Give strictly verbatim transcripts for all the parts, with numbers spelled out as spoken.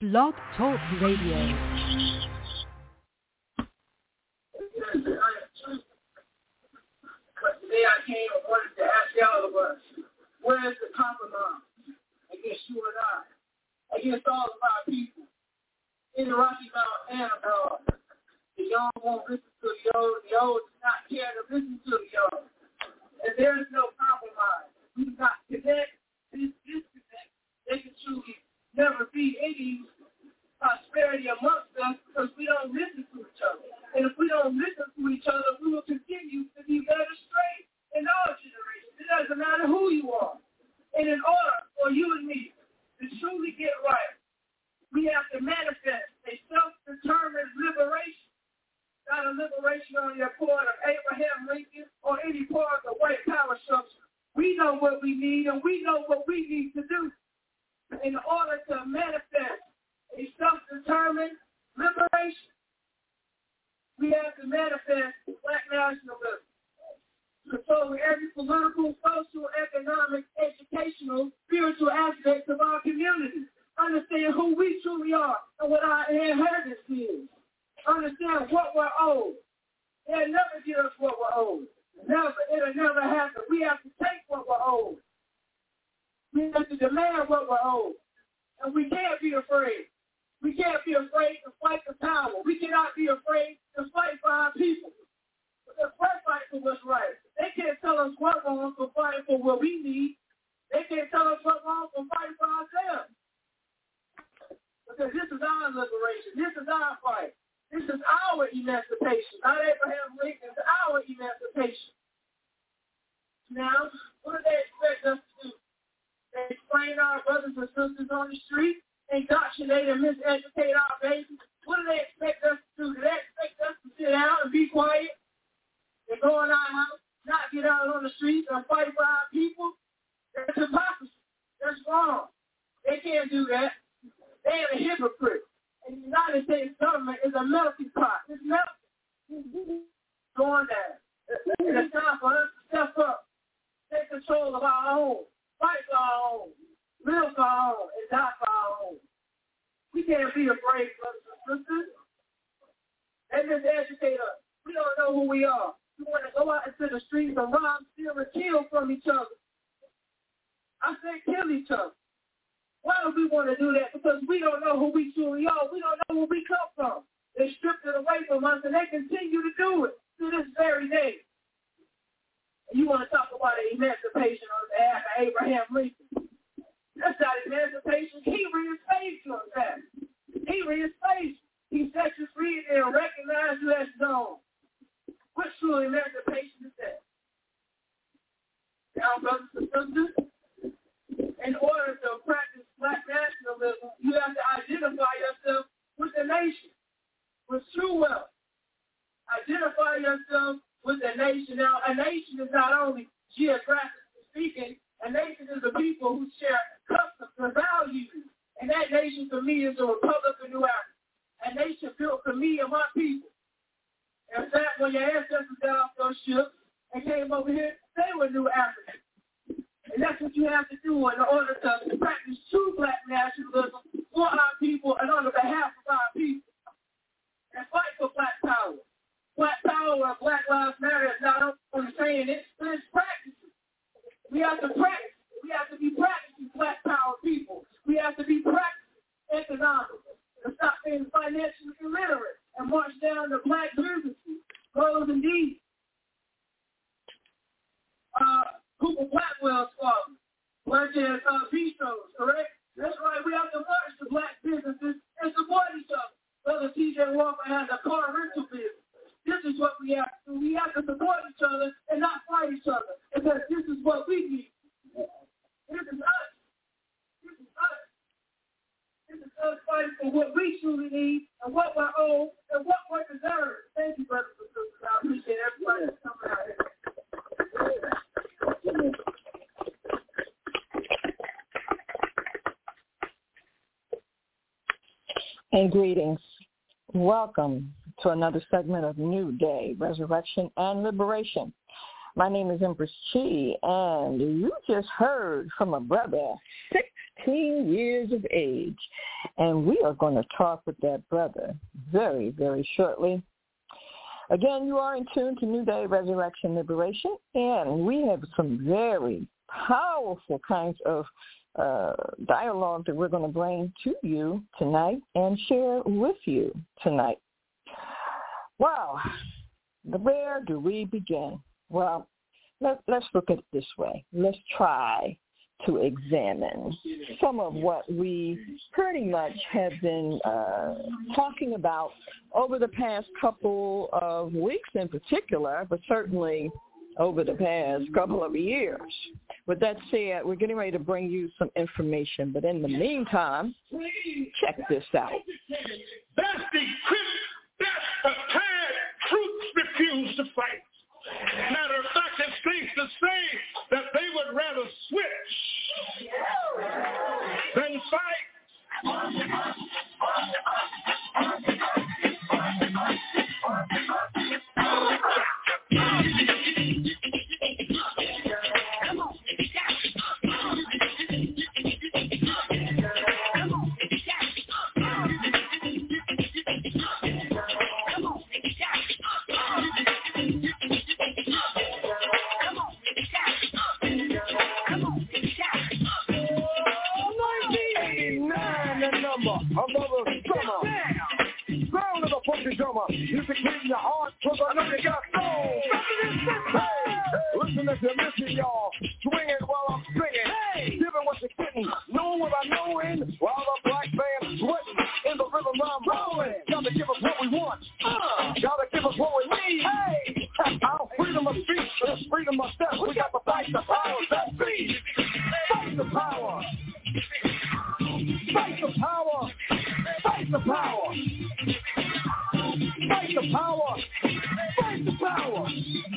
Blog Talk Radio. But today I came and wanted to ask all of us, where is the compromise against you and I, against all of our people, in the Rocky Mountain and abroad? The young won't listen to the old, the old do not care to listen to the young. And there is no compromise. We do not connect, this disconnect. There can truly never be any prosperity amongst us because we don't listen to each other. And if we don't listen to each other, we will continue to be led astray in all generations. It doesn't matter who you are. And in order for you and me to truly get right, we have to manifest a self-determined liberation, not a liberation on the part of Abraham Lincoln or any part of the white power structure. We know what we need, and we know what we need to do in order to manifest a self-determined liberation. We have to manifest black nationalism, controlling every political, social, economic, educational, spiritual aspects of our community. Understand who we truly are and what our inheritance is. Understand what we're owed. They'll never give us what we're owed. Never. It'll never happen. We have to take what we're owed. We have to demand what we're owed. And we can't be afraid. We can't be afraid to fight the power. We cannot be afraid to fight for our people. Because we're fighting for what's right. They can't tell us what's wrong for fighting for what we need. They can't tell us what's wrong for fighting for ourselves. Because this is our liberation. This is our fight. This is our emancipation. Not Abraham Lincoln's, our emancipation. Now, what do they expect us to do? They explain our brothers and sisters on the street, indoctrinate and miseducate our babies. What do they expect us to do? Do they expect us to sit down and be quiet and go in our house, not get out on the streets and fight for our people? That's hypocrisy. That's wrong. They can't do that. They are a hypocrite. And the United States government is a melting pot. It's melting. Going down. And it's time for us to step up, take control of our own, fight for our own, live for our own, and die for our own. We can't be afraid, brothers and sisters. They miseducate us. We don't know who we are. We want to go out into the streets and rob, steal, and kill from each other. I say kill each other. Why do we want to do that? Because we don't know who we truly are. We don't know where we come from. They stripped it away from us, and they continue to do it to this very day. And you want to talk about emancipation on behalf of Abraham Lincoln. That's not emancipation. He re-enslaved you, in fact. He re-enslaved you. He set you free and recognized you as his own. What true emancipation is that? Now, brothers and sisters, in order to practice black nationalism, you have to identify yourself with the nation, with true wealth. Identify yourself with the nation. Now, a nation is not only geographically speaking, a nation is a people who share customs and values. And that nation for me is the Republic of New Africa. A nation built for me and my people. In fact, when your ancestors got off those ships and came over here, they were New Africans. And that's what you have to do in order to practice true black nationalism for our people and on the behalf of our people. And fight for black power. Black power and Black Lives Matter is not only saying it, but it's practicing. We have to practice. We have to be practicing black power people. We have to be practicing economics and stop being financially illiterate and march down to black businesses, goals and deeds. Uh, Cooper Blackwell's father, worked at uh, Bistros, correct? That's right. We have to march to black businesses and support each other. Brother T J Walker has a car rental business. This is what we have to do. We have to support each other and not fight each other because this is what we need. This is us. This is us. This is us fighting for what we truly need and what we're owed and what we deserve. Thank you, brothers and sisters. I appreciate everybody that's coming out here. And greetings. Welcome to another segment of New Day, Resurrection and Liberation. My name is Empress Chi, and you just heard from a brother, sixteen years of age. and we are going to talk with that brother very, very shortly. Again, you are in tune to New Day, Resurrection, Liberation, and we have some very powerful kinds of uh, dialogue that we're going to bring to you tonight and share with you tonight. Wow, where do we begin? Well, let, let's look at it this way. Let's try to examine some of what we pretty much have been uh, talking about over the past couple of weeks in particular, but certainly over the past couple of years. With that said, we're getting ready to bring you some information, but in the meantime, check this out. That's the that's the time troops refuse to fight. Matter of fact, it's safe to say that they would rather switch than fight. You can keep your heart because I know you got soul. Hey, listen if you're missing, y'all. Swing it while I'm singing. Hey, give it what you're getting. Know what I know in while the black band's sweating. In the rhythm I'm rolling. Gotta give us what we want. Uh, gotta give us what we need. Hey, our freedom of speech is freedom of step. We got to fight the power that be. Fight the power. Fight the power. Fight the power. Fight the power! Fight the power!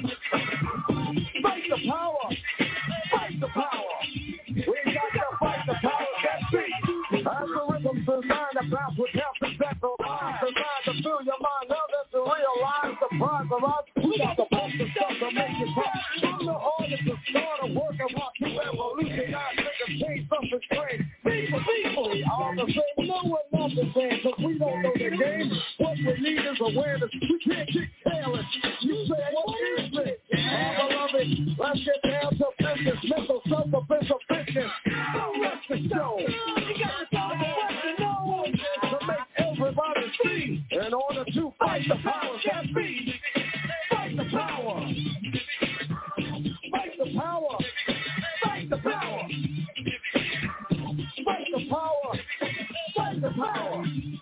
Fight the power! Fight the power! We got to fight the power that beat! Algorithms designed to bounce with help and central lines designed to fill your mind up and to realize the prize of us. We got the best of stuff to make it pop. From the artist to start a work of art to revolutionize, make a change, something strange. People, people, we all the same. No, we're not the same, because we don't know the game. What we need is awareness. We can't get careless. You say, what is it? Oh, beloved, let's get down to business. Mental self-defense of business. Don't let the show. You got to talk about the know to make everybody see. In order to fight the powers that be. Fight the power. Fight the power. Fight the power. Fight the power. Fight the power.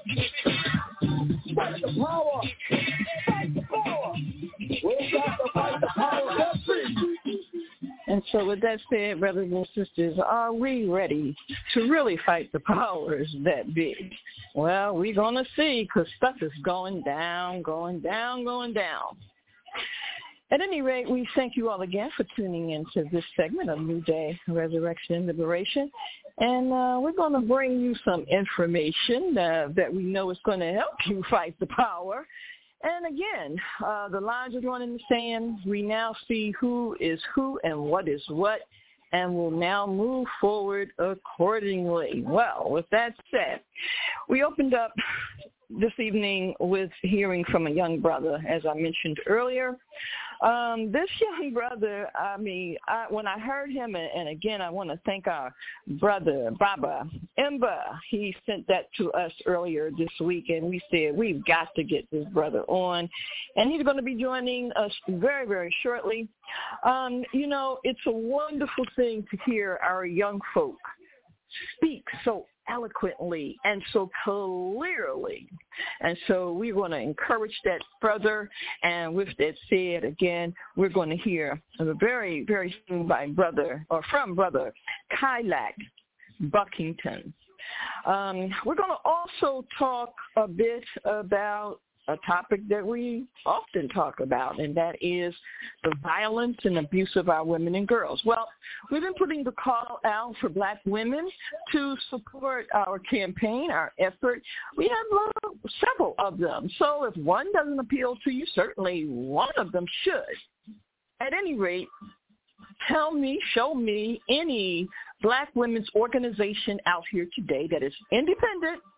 Fight the power. Fight the power. We got to fight the power that be. And so with that said, brothers and sisters, are we ready to really fight the powers that be? Well, we're going to see, because stuff is going down, going down, going down. At any rate, we thank you all again for tuning into this segment of New Day, Resurrection, and Liberation. And uh, we're going to bring you some information uh, that we know is going to help you fight the power. And again, uh, the lines are drawn in the sand. We now see who is who and what is what, and will now move forward accordingly. Well, with that said, we opened up this evening with hearing from a young brother, as I mentioned earlier. Um, this young brother, I mean, I, when I heard him, and, and again, I want to thank our brother, Baba Imba. He sent that to us earlier this week, and we said, we've got to get this brother on. And he's going to be joining us very, very shortly. Um, you know, it's a wonderful thing to hear our young folk speak so eloquently and so clearly. And so we want to encourage that further. And with that said, again, we're going to hear very, very soon by brother, or from brother Kylak Buckington. Um, we're going to also talk a bit about a topic that we often talk about, and that is the violence and abuse of our women and girls. Well, we've been putting the call out for black women to support our campaign, our effort. We have uh, several of them. So if one doesn't appeal to you, certainly one of them should. At any rate, tell me, show me any black women's organization out here today that is independent,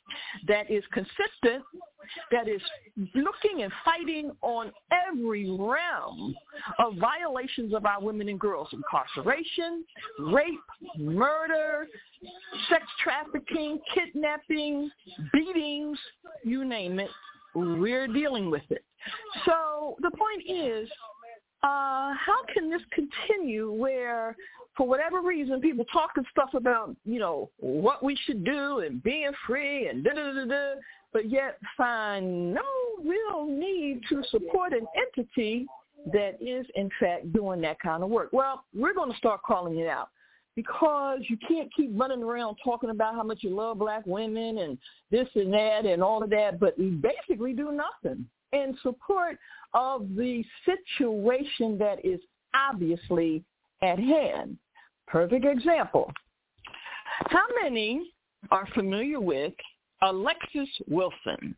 that is consistent, that is looking and fighting on every realm of violations of our women and girls, incarceration, rape, murder, sex trafficking, kidnapping, beatings, you name it, we're dealing with it. So the point is, uh, how can this continue where, for whatever reason, people talking stuff about, you know, what we should do and being free and da-da-da-da, but yet find no real need to support an entity that is, in fact, doing that kind of work? Well, we're going to start calling it out, because you can't keep running around talking about how much you love black women and this and that and all of that, but we basically do nothing in support of the situation that is obviously at hand. Perfect example. How many are familiar with Alexis Wilson?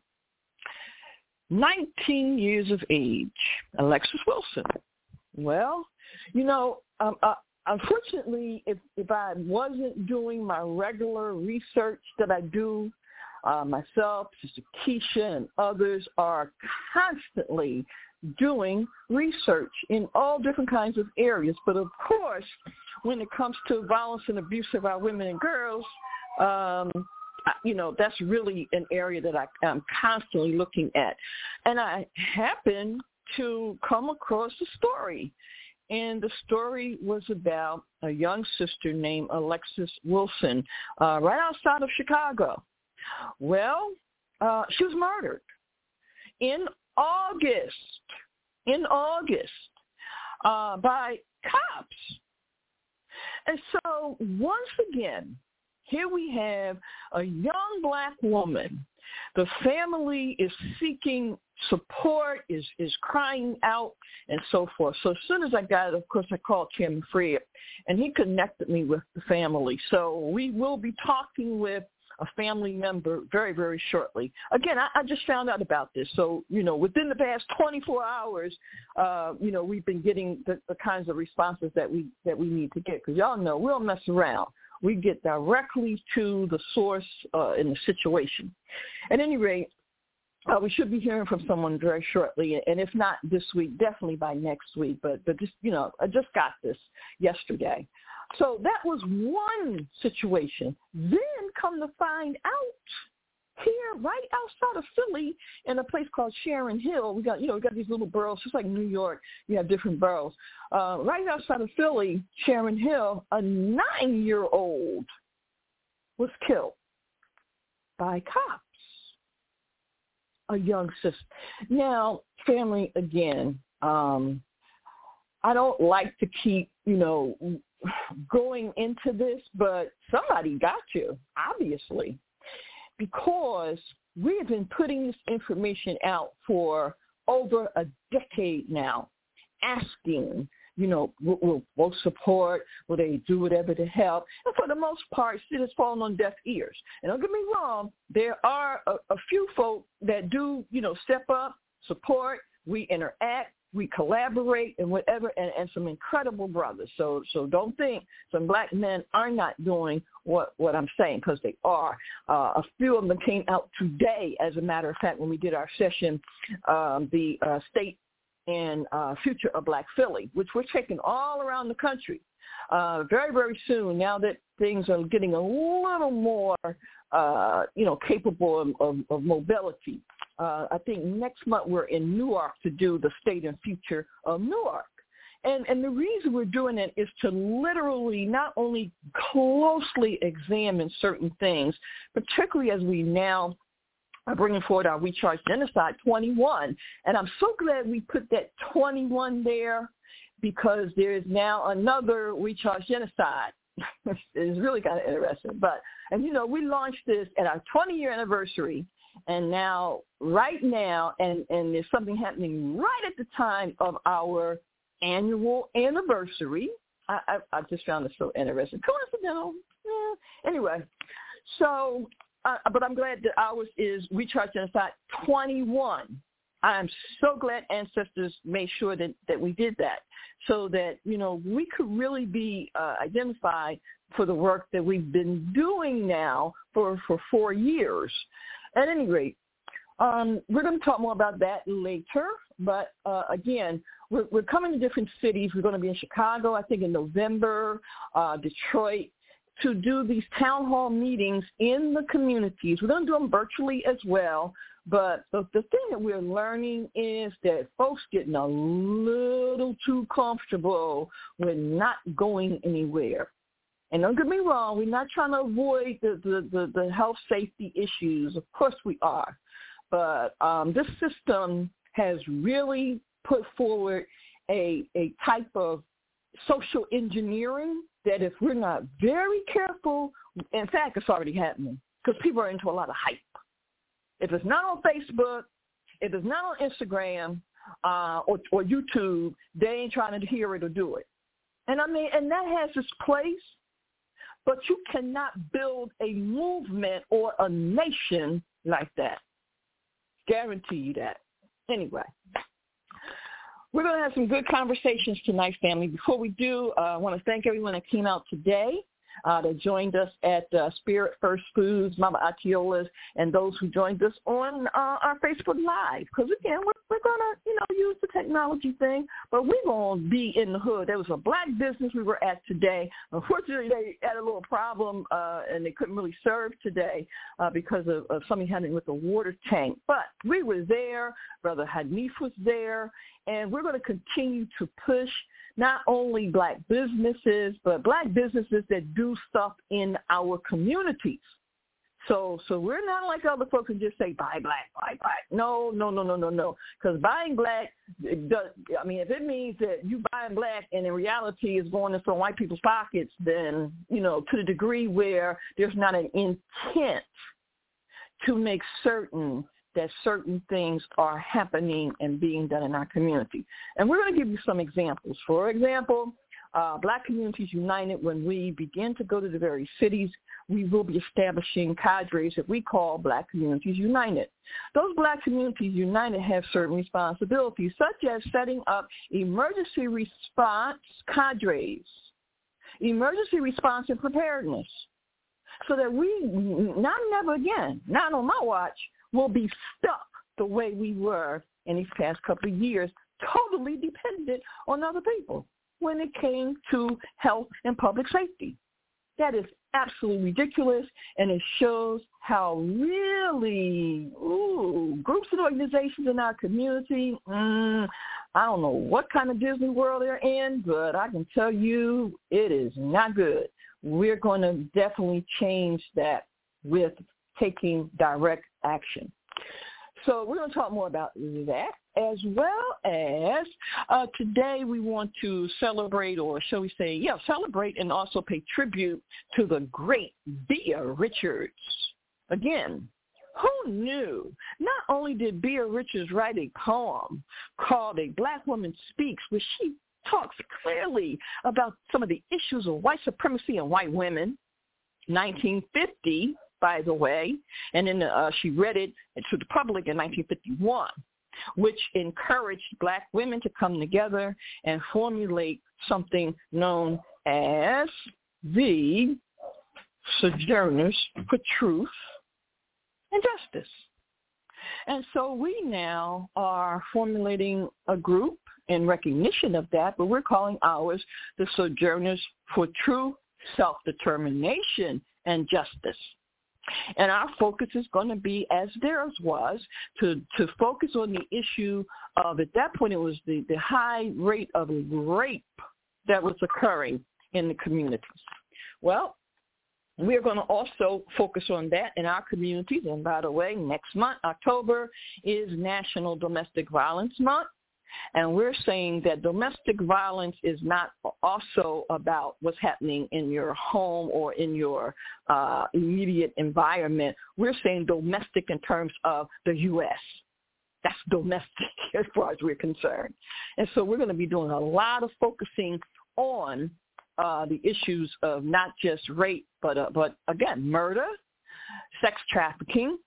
nineteen years of age, Alexis Wilson. Well, you know, um, uh, unfortunately, if, if I wasn't doing my regular research that I do, uh, myself, Sister Keisha, and others are constantly doing research in all different kinds of areas. But, of course, when it comes to violence and abuse of our women and girls, um, you know, that's really an area that I, I'm constantly looking at. And I happen to come across a story. And the story was about a young sister named Alexis Wilson, uh, right outside of Chicago. Well, uh, she was murdered in August, in August, uh, by cops. And so once again, here we have a young black woman. The family is seeking support, is, is crying out, and so forth. So as soon as I got it, of course, I called Chairman Fred, and he connected me with the family. So we will be talking with a family member very, very shortly. Again, I, I just found out about this. So, you know, within the past twenty-four hours, uh, you know, we've been getting the, the kinds of responses that we that we need to get. Because y'all know, we don't mess around. We get directly to the source uh, in the situation. At any rate, uh, we should be hearing from someone very shortly, and if not this week, definitely by next week. But, but just, you know, I just got this yesterday. So that was one situation. Then come to find out, here, right outside of Philly, in a place called Sharon Hill, we got, you know, we got these little boroughs, just like New York. You have different boroughs. Uh, right outside of Philly, Sharon Hill, a nine-year-old was killed by cops. A young sister. Now, family, again, um, I don't like to keep, you know, going into this, but somebody got you, obviously, because we have been putting this information out for over a decade now, asking, you know, will, will will support, will they do whatever to help? And for the most part, it has fallen on deaf ears. And don't get me wrong, there are a, a few folk that do, you know, step up, support, we interact, we collaborate and whatever, and, and some incredible brothers. So so don't think some black men are not doing what, what I'm saying, because they are. Uh, a few of them came out today, as a matter of fact, when we did our session, um, the uh, state and uh, future of Black Philly, which we're taking all around the country uh, very, very soon, now that things are getting a little more, uh, you know, capable of, of, of mobility. Uh, I think next month we're in Newark to do the state and future of Newark. And, and the reason we're doing it is to literally not only closely examine certain things, particularly as we now are bringing forward our We Charge Genocide twenty-one. And I'm so glad we put that twenty-one there, because there is now another We Charge Genocide. It's really kind of interesting. But, and, you know, we launched this at our twenty-year anniversary. And now, right now, and, and there's something happening right at the time of our annual anniversary. I, I, I just found it so interesting. Coincidental. Yeah. Anyway, so, uh, but I'm glad that ours is We Charge Genocide twenty-one. I'm so glad ancestors made sure that, that we did that so that, you know, we could really be uh, identified for the work that we've been doing now for, for four years. At any rate, um, we're going to talk more about that later. But, uh, again, we're, we're coming to different cities. We're going to be in Chicago, I think, in November, uh, Detroit, to do these town hall meetings in the communities. We're going to do them virtually as well. But the, the thing that we're learning is that folks getting a little too comfortable with not going anywhere. And don't get me wrong, we're not trying to avoid the, the, the, the health safety issues. Of course we are. But um, this system has really put forward a, a type of social engineering that if we're not very careful, in fact, it's already happening because people are into a lot of hype. If it's not on Facebook, if it's not on Instagram uh, or, or YouTube, they ain't trying to hear it or do it. And I mean, and that has its place, but you cannot build a movement or a nation like that. Guarantee you that. Anyway, we're going to have some good conversations tonight, family. Before we do, uh, I want to thank everyone that came out today. Uh, that joined us at uh, Spirit First Foods, Mama Atiola's, and those who joined us on uh, our Facebook Live. Because, again, we're, we're going to, you know, use the technology thing, but we're going to be in the hood. There was a black business we were at today. Unfortunately, they had a little problem, uh, and they couldn't really serve today uh, because of, of something happening with the water tank. But we were there. Brother Hanif was there, and we're going to continue to push not only black businesses, but black businesses that do stuff in our communities. So so we're not like other folks who just say, buy black, buy black. No, no, no, no, no, no. Because buying black, it does, I mean, if it means that you buying black and in reality is going into white people's pockets, then, you know, to the degree where there's not an intent to make certain that certain things are happening and being done in our community. And we're going to give you some examples. For example, uh, Black Communities United, when we begin to go to the various cities, we will be establishing cadres that we call Black Communities United. Those Black Communities United have certain responsibilities, such as setting up emergency response cadres, emergency response and preparedness, so that we, not never again, not on my watch, will be stuck the way we were in these past couple of years, totally dependent on other people when it came to health and public safety. That is absolutely ridiculous, and it shows how really ooh, groups and organizations in our community, mm, I don't know what kind of Disney World they're in, but I can tell you it is not good. We're going to definitely change that with taking direct action. So we're going to talk more about that, as well as uh, today we want to celebrate, or shall we say, yeah, celebrate and also pay tribute to the great Bea Richards. Again, who knew? Not only did Bea Richards write a poem called A Black Woman Speaks, where she talks clearly about some of the issues of white supremacy and white women, nineteen fifty, by the way, and then uh, she read it to the public in nineteen fifty-one, which encouraged black women to come together and formulate something known as the Sojourners for Truth and Justice. And so we now are formulating a group in recognition of that, but we're calling ours the Sojourners for True Self-Determination and Justice. And our focus is going to be, as theirs was, to, to focus on the issue of, at that point, it was the, the high rate of rape that was occurring in the communities. Well, we're going to also focus on that in our communities. And by the way, next month, October, is National Domestic Violence Month. And we're saying that domestic violence is not also about what's happening in your home or in your uh, immediate environment. We're saying domestic in terms of the U S That's domestic as far as we're concerned. And so we're going to be doing a lot of focusing on uh, the issues of not just rape, but, uh, but again, murder, sex trafficking,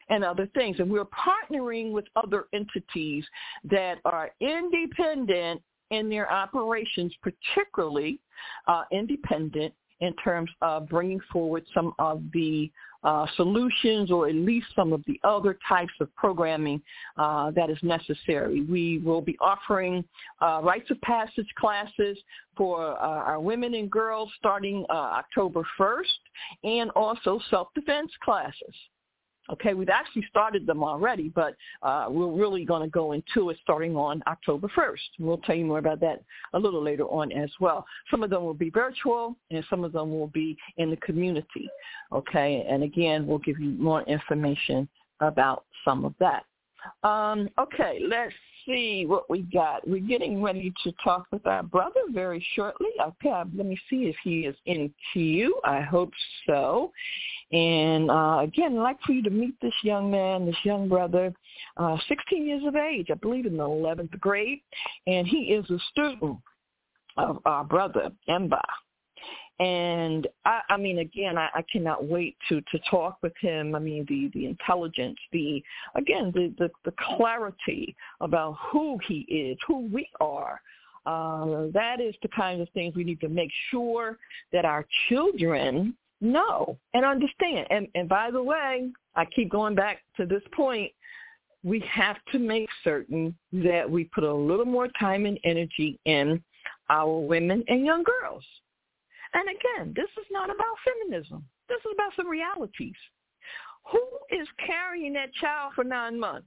and other things. And we're partnering with other entities that are independent in their operations, particularly uh, independent in terms of bringing forward some of the uh, solutions or at least some of the other types of programming uh, that is necessary. We will be offering uh, rites of passage classes for uh, our women and girls starting uh, October first, and also self-defense classes. Okay, we've actually started them already, but uh, we're really going to go into it starting on October first. We'll tell you more about that a little later on as well. Some of them will be virtual, and some of them will be in the community. Okay, and again, we'll give you more information about some of that. Um, okay, let's see what we got. We're getting ready to talk with our brother very shortly. Okay, let me see if he is in queue. I hope so. And uh, again, I'd like for you to meet this young man, this young brother, uh, sixteen years of age, I believe in the eleventh grade, and he is a student of our brother, Emba. And, I, I mean, again, I, I cannot wait to, to talk with him. I mean, the, the intelligence, the, again, the, the, the clarity about who he is, who we are. Uh, that is the kind of things we need to make sure that our children know and understand. And, and by the way, I keep going back to this point, we have to make certain that we put a little more time and energy in our women and young girls. And again, this is not about feminism. This is about some realities. Who is carrying that child for nine months?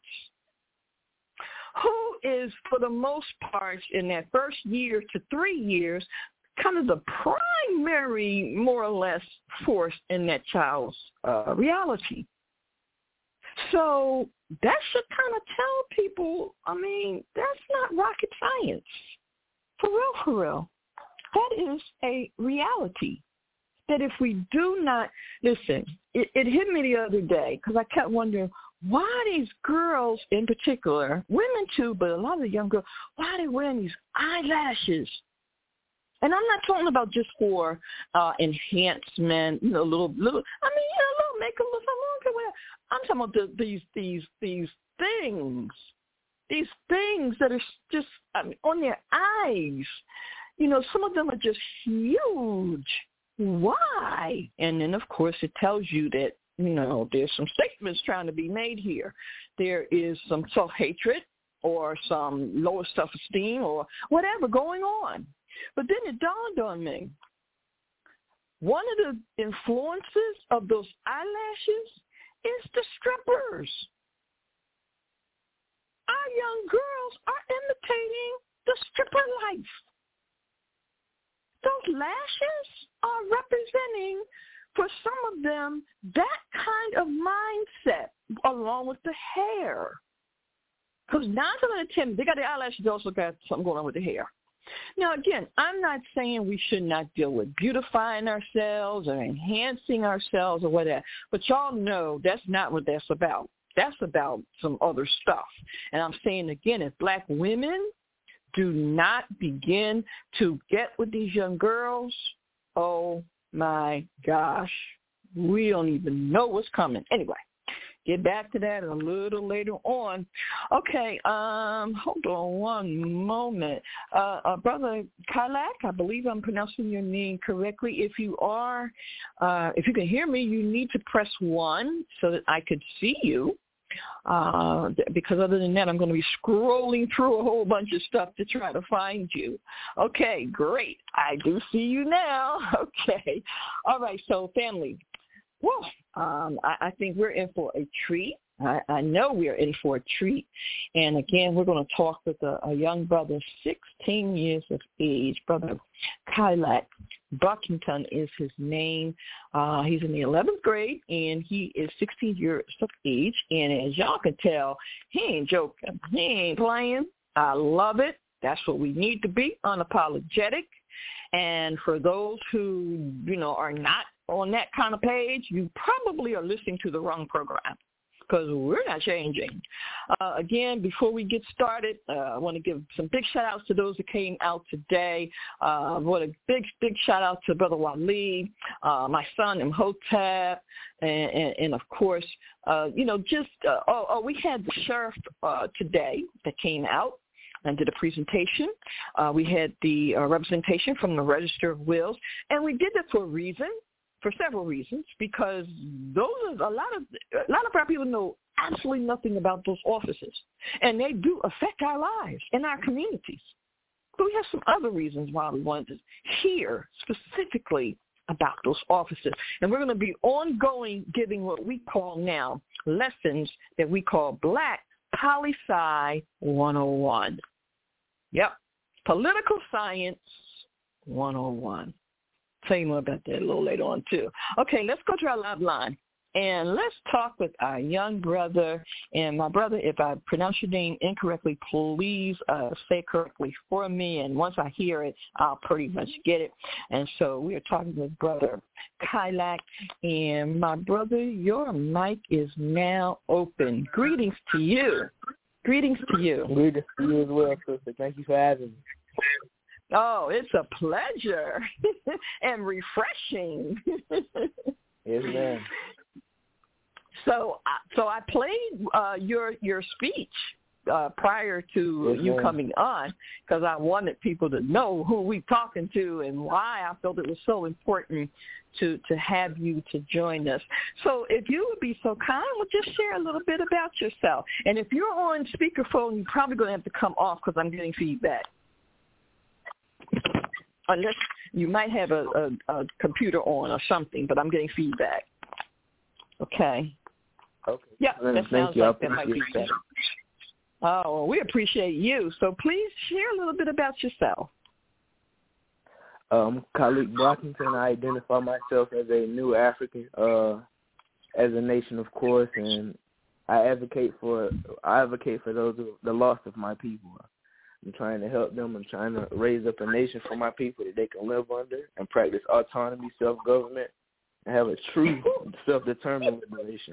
Who is, for the most part, in that first year to three years, kind of the primary, more or less, force in that child's uh, reality? So that should kind of tell people, I mean, that's not rocket science. For real, for real. That is a reality. That if we do not, listen, it, it hit me the other day because I kept wondering why these girls in particular, women too, but a lot of the young girls, why are they wearing these eyelashes? And I'm not talking about just for uh, enhancement, you know, little, little, I mean, you know, a little makeup, little something. I'm talking about the, these, these, these things, these things that are just I mean, on their eyes. You know, some of them are just huge. Why? And then, of course, it tells you that, you know, there's some statements trying to be made here. There is some self-hatred or some lower self-esteem or whatever going on. But then it dawned on me, one of the influences of those eyelashes is the strippers. Our young girls are imitating the stripper life. Those lashes are representing, for some of them, that kind of mindset along with the hair. Because nine times out of ten, they got the eyelashes, they also got something going on with the hair. Now, again, I'm not saying we should not deal with beautifying ourselves or enhancing ourselves or whatever, but y'all know that's not what that's about. That's about some other stuff. And I'm saying, again, if black women do not begin to get with these young girls, oh, my gosh, we don't even know what's coming. Anyway, get back to that a little later on. Okay, um, hold on one moment. Uh, uh, Brother Kailak, I believe I'm pronouncing your name correctly. If you are, uh, if you can hear me, you need to press one so that I could see you. Uh, because other than that, I'm going to be scrolling through a whole bunch of stuff to try to find you. Okay, great. I do see you now. Okay. All right, so family, well, um, I, I think we're in for a treat. I, I know we're in for a treat. And, again, we're going to talk with a, a young brother, sixteen years of age, Brother Kailak Buckington is his name. Uh, he's in the eleventh grade, and he is sixteen years of age. And as y'all can tell, he ain't joking. He ain't playing. I love it. That's what we need to be, unapologetic. And for those who, you know, are not on that kind of page, you probably are listening to the wrong program. because we're not changing. Uh, again, before we get started, uh, I want to give some big shout-outs to those that came out today. Uh, I want a big, big shout-out to Brother Waleed, uh, my son Imhotep, and, and, and of course, uh, you know, just, uh, oh, oh, we had the sheriff uh, today that came out and did a presentation. Uh, we had the uh, representation from the Register of Wills, and we did that for a reason, for several reasons, because those are a lot of a lot of our people know absolutely nothing about those offices, and they do affect our lives and our communities. But we have some other reasons why we wanted to hear specifically about those offices, and we're going to be ongoing giving what we call now lessons that we call Black Poli-Sci one oh one. Yep. Political Science one oh one. Tell you more about that a little later on, too. Okay, let's go to our live line, and let's talk with our young brother. And my brother, if I pronounce your name incorrectly, please uh, say it correctly for me, and once I hear it, I'll pretty much get it. And so we are talking with Brother Kylak, and my brother, your mic is now open. Greetings to you. Greetings to you. Greetings to you as well, sister. Thank you for having me. Oh, it's a pleasure and refreshing. Yes, ma'am. So, so I played uh, your your speech uh, prior to yes, you ma'am. coming on because I wanted people to know who we're talking to and why I felt it was so important to, to have you to join us. So if you would be so kind, well, just share a little bit about yourself. And if you're on speakerphone, you're probably going to have to come off because I'm getting feedback. Unless you might have a, a, a computer on or something, but I'm getting feedback. Okay. Okay. Yeah, that Thank sounds you. like that might be better. Oh, well, we appreciate you. So please share a little bit about yourself. Um, Khalid Brockington, I identify myself as a new African, uh, as a nation, of course, and I advocate for I advocate for those who, the lost of my people. I'm trying to help them. I'm trying to raise up a nation for my people that they can live under and practice autonomy, self-government, and have a true self-determined nation.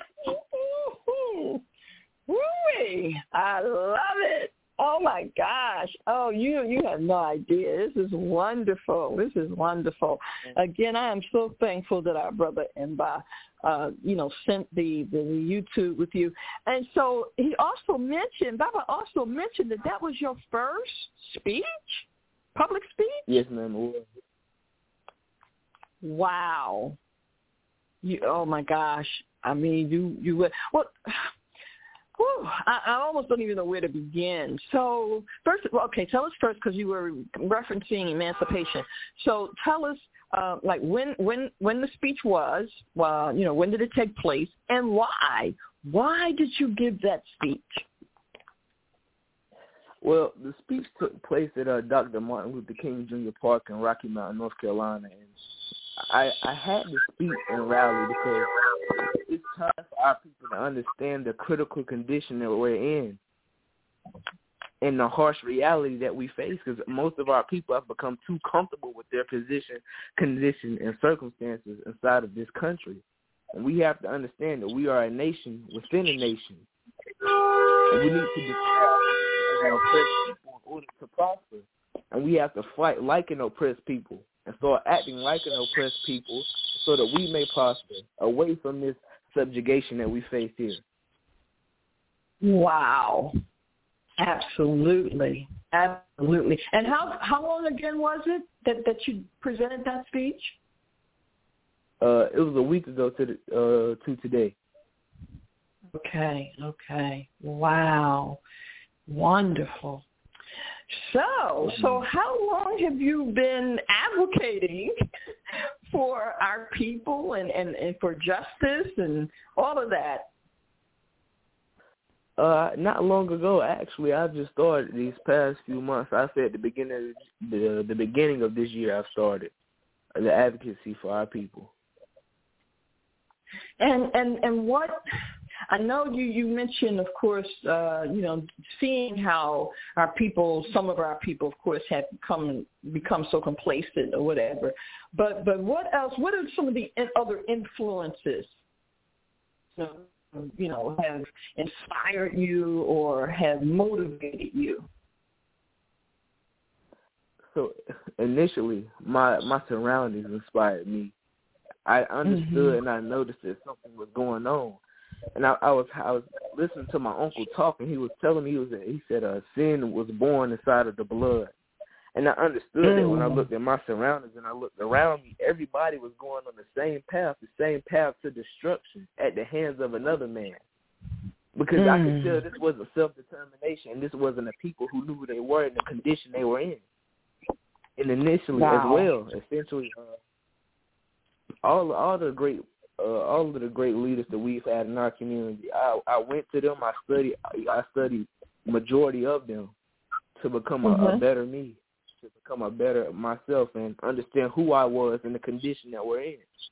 Woo-wee. I love it. Oh, my gosh. Oh, you you have no idea. This is wonderful. This is wonderful. Again, I am so thankful that our brother Mba, uh, you know, sent the, the YouTube with you. And so he also mentioned, Baba also mentioned that that was your first speech, public speech? Yes, ma'am. Wow. You, oh, my gosh. I mean, you, you would, well, Whew, I, I almost don't even know where to begin. So first, well, okay, tell us first because you were referencing emancipation. So tell us, uh, like when when when the speech was, well, you know, when did it take place, and why? Why did you give that speech? Well, the speech took place at uh, Doctor Martin Luther King Junior Park in Rocky Mount, North Carolina, and I, I had to speak and rally because it's time for our people to understand the critical condition that we're in and the harsh reality that we face, because most of our people have become too comfortable with their position, condition, and circumstances inside of this country. And we have to understand that we are a nation within a nation. And we need to declare an oppressed people in order to prosper. And we have to fight like an oppressed people and start acting like an oppressed people so that we may prosper away from this subjugation that we face here. Wow. Absolutely. Absolutely. And how how long again was it that, that you presented that speech? Uh, it was a week ago to the, uh, to today. Okay, okay. Wow. Wonderful. So, so how long have you been advocating for our people and, and, and for justice and all of that? Uh, not long ago, actually. I just started these past few months. I said at the beginning, of the the beginning of this year, I started the advocacy for our people. And and and what? I know you, you mentioned, of course, uh, you know, seeing how our people, some of our people, of course, have become become so complacent or whatever. But but what else? What are some of the other influences? So you know, have inspired you or have motivated you? So initially, my, my surroundings inspired me. I understood mm-hmm. and I noticed that something was going on. And I, I was I was listening to my uncle talk, and he was telling me, he, was, he said uh, sin was born inside of the blood. And I understood mm. that when I looked at my surroundings and I looked around me, everybody was going on the same path, the same path to destruction at the hands of another man. Because mm. I could tell this wasn't self-determination, and this wasn't a people who knew who they were and the condition they were in. And initially wow. as well, essentially, uh, all all the great uh, all of the great leaders that we've had in our community, I, I went to them. I studied I studied majority of them to become a, mm-hmm. a better me, to become a better myself, and understand who I was and the condition that we're in.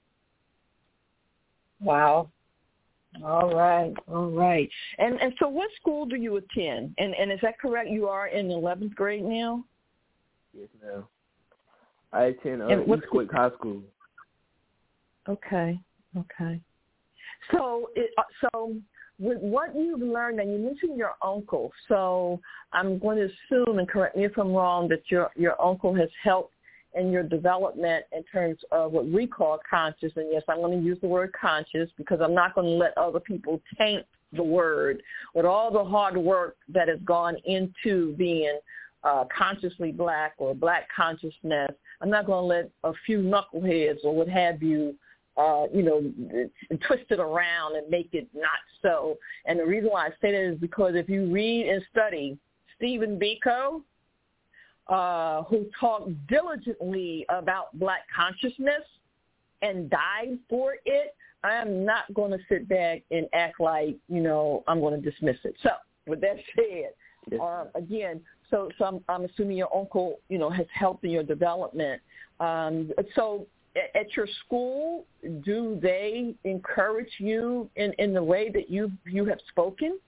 Wow. All right, all right. And and so what school do you attend? And and is that correct? You are in eleventh grade now? Yes, ma'am. I attend uh, Eastwick High School. Okay, okay. So, it, so with what you've learned, and you mentioned your uncle, so I'm going to assume, and correct me if I'm wrong, that your, your uncle has helped in your development in terms of what we call conscious. And yes, I'm going to use the word conscious because I'm not going to let other people taint the word with all the hard work that has gone into being uh, consciously black or black consciousness. I'm not going to let a few knuckleheads or what have you, uh, you know, twist it around and make it not so. And the reason why I say that is because if you read and study Stephen Biko, uh, who talked diligently about black consciousness and died for it, I am not going to sit back and act like, you know, I'm going to dismiss it. So with that said, yes. uh, again, so, so I'm, I'm assuming your uncle, you know, has helped in your development. Um, so at, at your school, do they encourage you in, in the way that you you have spoken?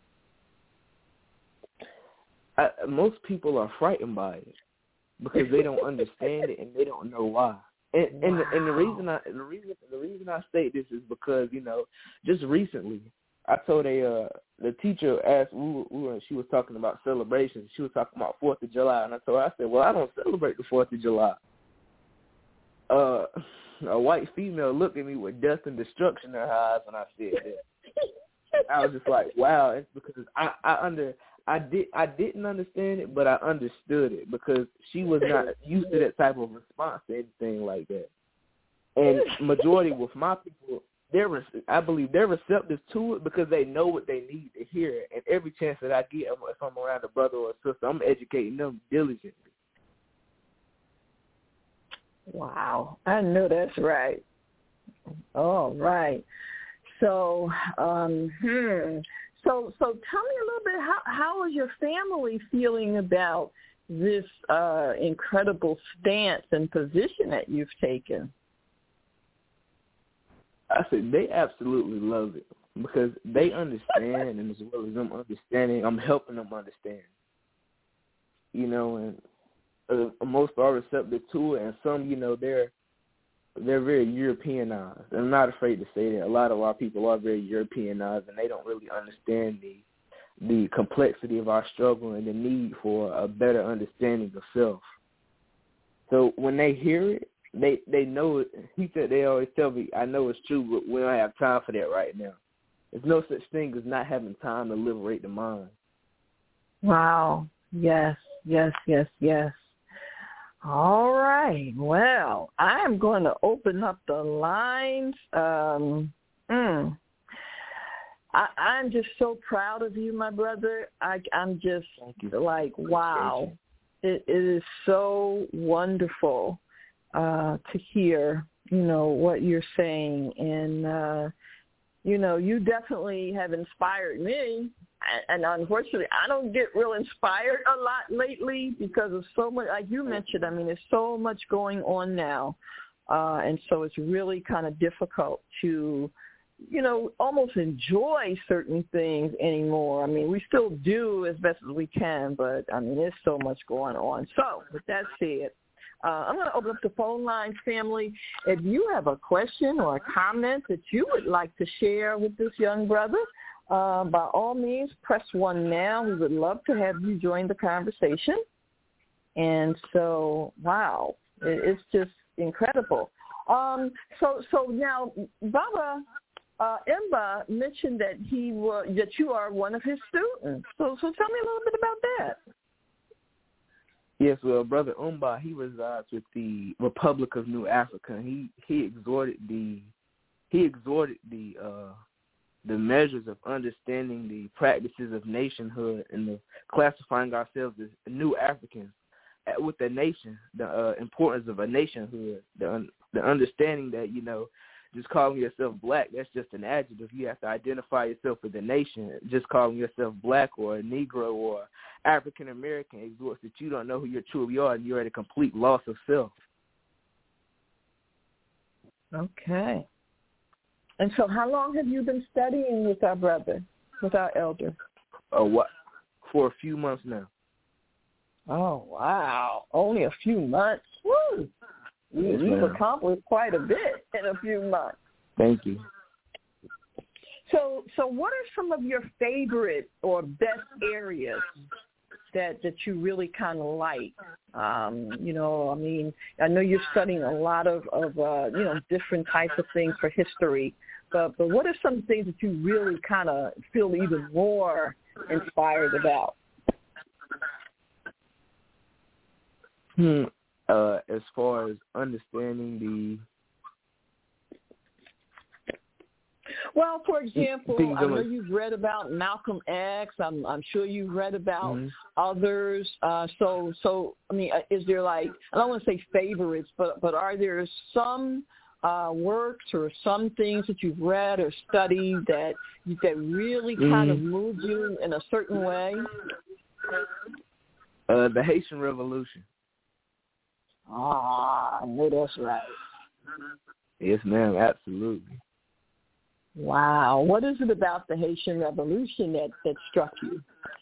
I, most people are frightened by it because they don't understand it and they don't know why. And, and, wow. the, and the reason I the reason the reason I state this is because, you know, just recently I told a uh, the teacher asked we were, we were she was talking about celebrations. She was talking about Fourth of July, and I told her, I said, well, I don't celebrate the Fourth of July. Uh, a white female looked at me with death and destruction in her eyes, and I said that. I was just like, wow, it's because I I under I did I didn't understand it, but I understood it because she was not used to that type of response to anything like that. And majority with my people, they're I believe they're receptive to it because they know what they need to hear. And every chance that I get, if I'm around a brother or a sister, I'm educating them diligently. Wow, I know that's right. All right. So, um, hmm. So, so tell me a little bit, how, how is your family feeling about this uh, incredible stance and position that you've taken? I said they absolutely love it because they understand, and as well as them understanding, I'm helping them understand. You know, and uh, most are receptive to it, and some, you know, they're they're very Europeanized. I'm not afraid to say that. A lot of our people are very Europeanized, and they don't really understand the the complexity of our struggle and the need for a better understanding of self. So when they hear it, they they know it. He said they always tell me, I know it's true, but we don't have time for that right now. There's no such thing as not having time to liberate the mind. Wow. Yes, yes, yes, yes. All right. Well, I am going to open up the lines. Um, mm, I, I'm just so proud of you, my brother. I, I'm just like, wow. It, it is so wonderful uh, to hear, you know, what you're saying. And, uh, you know, you definitely have inspired me. And unfortunately, I don't get real inspired a lot lately because of so much, like you mentioned, I mean, there's so much going on now. Uh, and so it's really kind of difficult to, you know, almost enjoy certain things anymore. I mean, we still do as best as we can, but, I mean, there's so much going on. So with that said, Uh, I'm going to open up the phone lines, family. If you have a question or a comment that you would like to share with this young brother, uh, by all means, press one now. We would love to have you join the conversation. And so, wow, it, it's just incredible. Um, so, so now, Baba uh, Imba mentioned that he was, that you are one of his students. So, so tell me a little bit about that. Yes, well, Brother Umba, he resides with the Republic of New Africa. He he exhorted the he exhorted the uh, the measures of understanding the practices of nationhood and the classifying ourselves as New Africans with the nation, the uh, importance of a nationhood, the the understanding that, you know, just calling yourself black, that's just an adjective. You have to identify yourself with the nation. Just calling yourself black or a Negro or African American exhorts that you don't know who you truly are and you're at a complete loss of self. Okay. And so how long have you been studying with our brother, with our elder? Uh, what? For a few months now. Oh, wow. Only a few months? Woo! You, you've accomplished quite a bit in a few months. Thank you. So, so what are some of your favorite or best areas that that you really kind of like? Um, you know, I mean, I know you're studying a lot of, of uh, you know, different types of things for history, but, but what are some things that you really kind of feel even more inspired about? Hmm. Uh, as far as understanding the Well, for example, I know like, you've read about Malcolm X. I'm, I'm sure you've read about mm-hmm. others. Uh, so, so I mean, is there like, I don't want to say favorites, but but are there some uh, works or some things that you've read or studied that that really mm-hmm. kind of moved you in a certain way? Uh, the Haitian Revolution. Ah, I know that's right. Yes, ma'am, absolutely. Wow. What is it about the Haitian Revolution that, that struck you?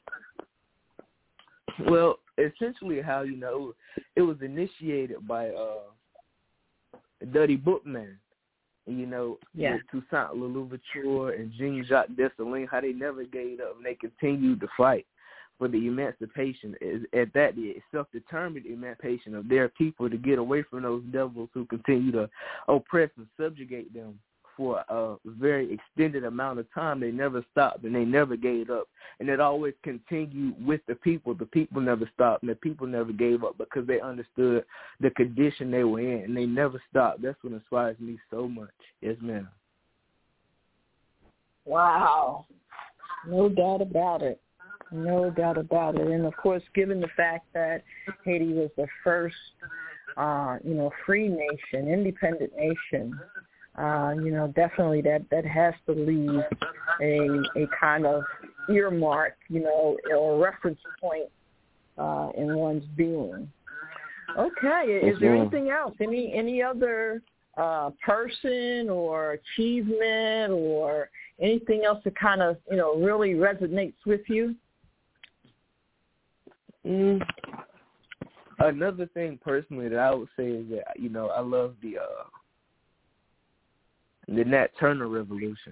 Well, essentially how, you know, it was initiated by uh, Dutty Bookman, you know, yeah. Toussaint Louverture and Jean-Jacques Dessalines, how they never gave up and they continued to fight for the emancipation, at that the self-determined emancipation of their people to get away from those devils who continue to oppress and subjugate them for a very extended amount of time. They never stopped and they never gave up. And it always continued with the people. The people never stopped and the people never gave up because they understood the condition they were in and they never stopped. That's what inspires me so much. Yes, ma'am. Wow. No doubt about it. No doubt about it. And, of course, given the fact that Haiti was the first, uh, you know, free nation, independent nation, uh, you know, definitely that, that has to leave a a kind of earmark, you know, or reference point uh, in one's being. Okay. Is there anything else? Any, any other uh, person or achievement or anything else that kind of, you know, really resonates with you? Mm. Another thing personally that I would say is that, you know, I love the uh, the Nat Turner Revolution.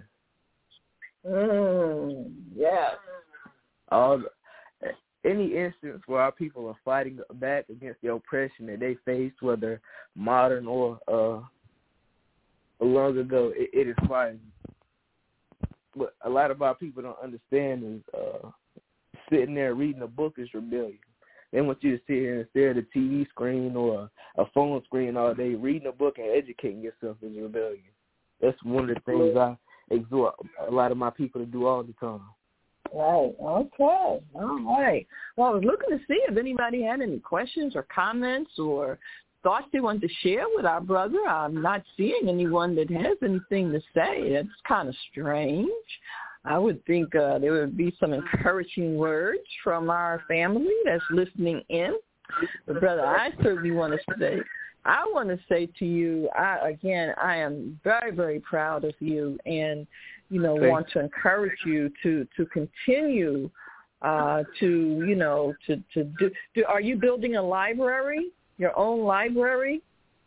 Mm, yes. All the, any instance where our people are fighting back against the oppression that they faced, whether modern or uh, long ago, it, it is fine. What a lot of our people don't understand is uh, sitting there reading a book is rebellion. They want you to sit here and stare at a T V screen or a, a phone screen all day. Reading a book and educating yourself is rebellion. That's one of the things I exhort a lot of my people to do all the time. Right. Okay. All right. Well, I was looking to see if anybody had any questions or comments or thoughts they wanted to share with our brother. I'm not seeing anyone that has anything to say. That's kind of strange. I would think uh, there would be some encouraging words from our family that's listening in. But, brother, I certainly want to say, I want to say to you, I, again, I am very, very proud of you and, you know, Thanks. want to encourage you to, to continue uh, to, you know, to, to do, do. Are you building a library Your own library?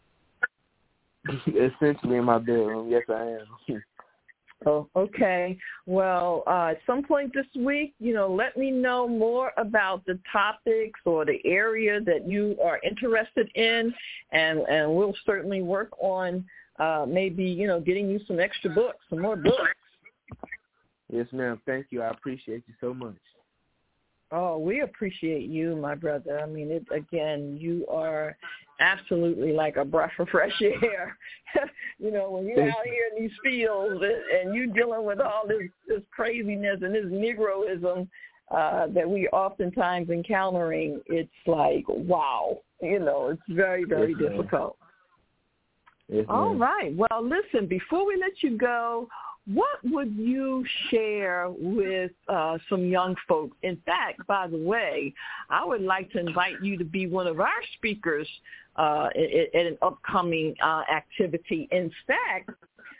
Essentially in my bedroom. Yes, I am. Oh, okay. Well, uh, at some point this week, you know, let me know more about the topics or the area that you are interested in, and, and we'll certainly work on uh, maybe, you know, getting you some extra books, some more books. Yes, ma'am. Thank you. I appreciate you so much. Oh, we appreciate you, my brother. I mean, it, again, you are absolutely like a breath of fresh air. You know, when you're out here in these fields and you're dealing with all this, this craziness and this Negroism uh, that we oftentimes encountering, it's like, wow. You know, it's very, very yes, difficult. Yes, all right. Well, listen, before we let you go, what would you share with uh, some young folks? In fact, by the way, I would like to invite you to be one of our speakers uh, at, at an upcoming uh, activity. In fact,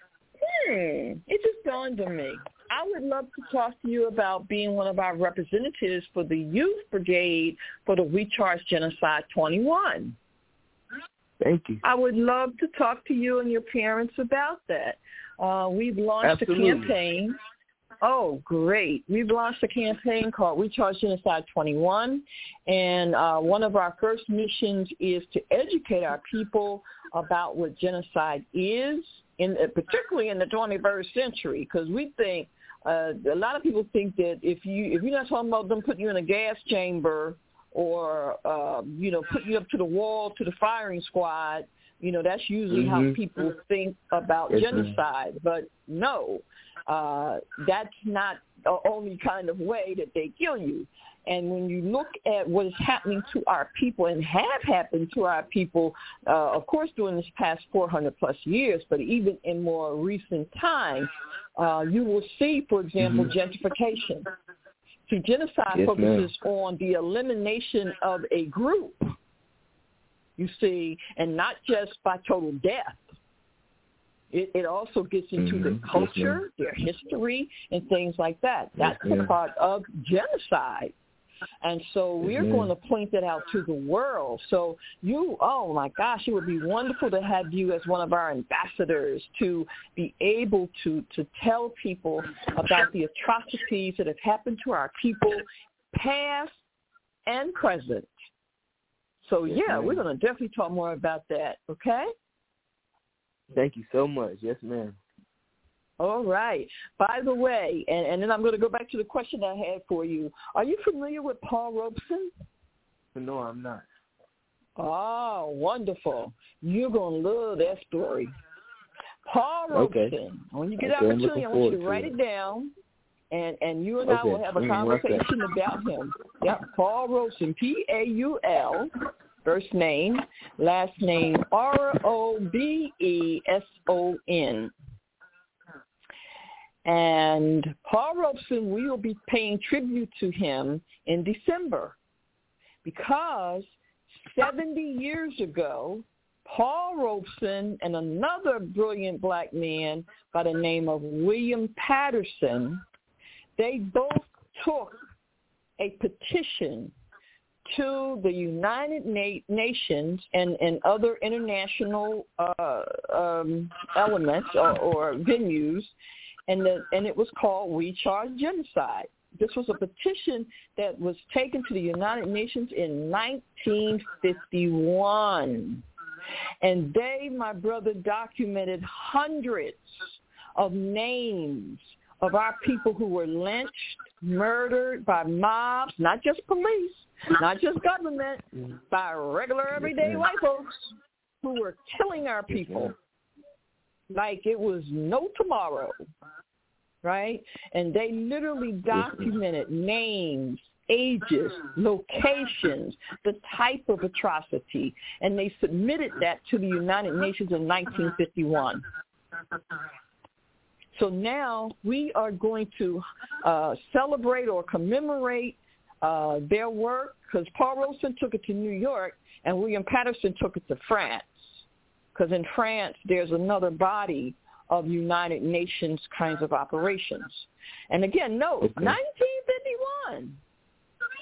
hmm, it just dawned on me. I would love to talk to you about being one of our representatives for the Youth Brigade for the We Charge Genocide twenty-one. Thank you. I would love to talk to you and your parents about that. Uh, we've launched Absolutely. a campaign. Oh, great. We've launched a campaign called We Charge Genocide twenty-one, and uh, one of our first missions is to educate our people about what genocide is, in, particularly in the twenty-first century, because we think, uh, a lot of people think that if, you, if you're not talking about them putting you in a gas chamber or, uh, you know, putting you up to the wall, to the firing squad, you know, that's usually mm-hmm. how people think about yes, genocide. Ma'am. But no, uh, that's not the only kind of way that they kill you. And when you look at what is happening to our people and have happened to our people, uh, of course, during this past four hundred plus years, but even in more recent times, uh, you will see, for example, mm-hmm. gentrification. See, genocide yes, focuses ma'am. on the elimination of a group, you see, and not just by total death. It, it also gets into mm-hmm. the culture, yes, their history, and things like that. That's yes, a part of genocide. And so we're yes, going to point that out to the world. So you, oh, my gosh, it would be wonderful to have you as one of our ambassadors to be able to, to tell people about the atrocities that have happened to our people, past and present. So, yes, yeah, ma'am. we're going to definitely talk more about that, okay? Thank you so much. Yes, ma'am. All right. By the way, and, and then I'm going to go back to the question I had for you. Are you familiar with Paul Robeson? No, I'm not. Oh, wonderful. You're going to love that story. Paul Robeson, okay. when you get okay, opportunity, I want you to write it. it down, and, and you and okay. I will have a mm, conversation about him. Yep, Paul Robeson, P A U L, first name, last name R O B E S O N. And Paul Robeson, we will be paying tribute to him in December because seventy years ago, Paul Robeson and another brilliant black man by the name of William Patterson, they both took a petition to the United Na- Nations and, and other international uh, um, elements or, or venues, and the, and it was called We Charge Genocide. This was a petition that was taken to the United Nations in nineteen fifty-one. And they, my brother, documented hundreds of names of our people who were lynched, murdered by mobs, not just police, not just government, by regular everyday white folks who were killing our people like it was no tomorrow, right? And they literally documented names, ages, locations, the type of atrocity, and they submitted that to the United Nations in nineteen fifty-one. So now we are going to uh, celebrate or commemorate uh, their work, because Paul Robeson took it to New York and William Patterson took it to France, because in France there's another body of United Nations kinds of operations. And again, note, okay. nineteen fifty-one.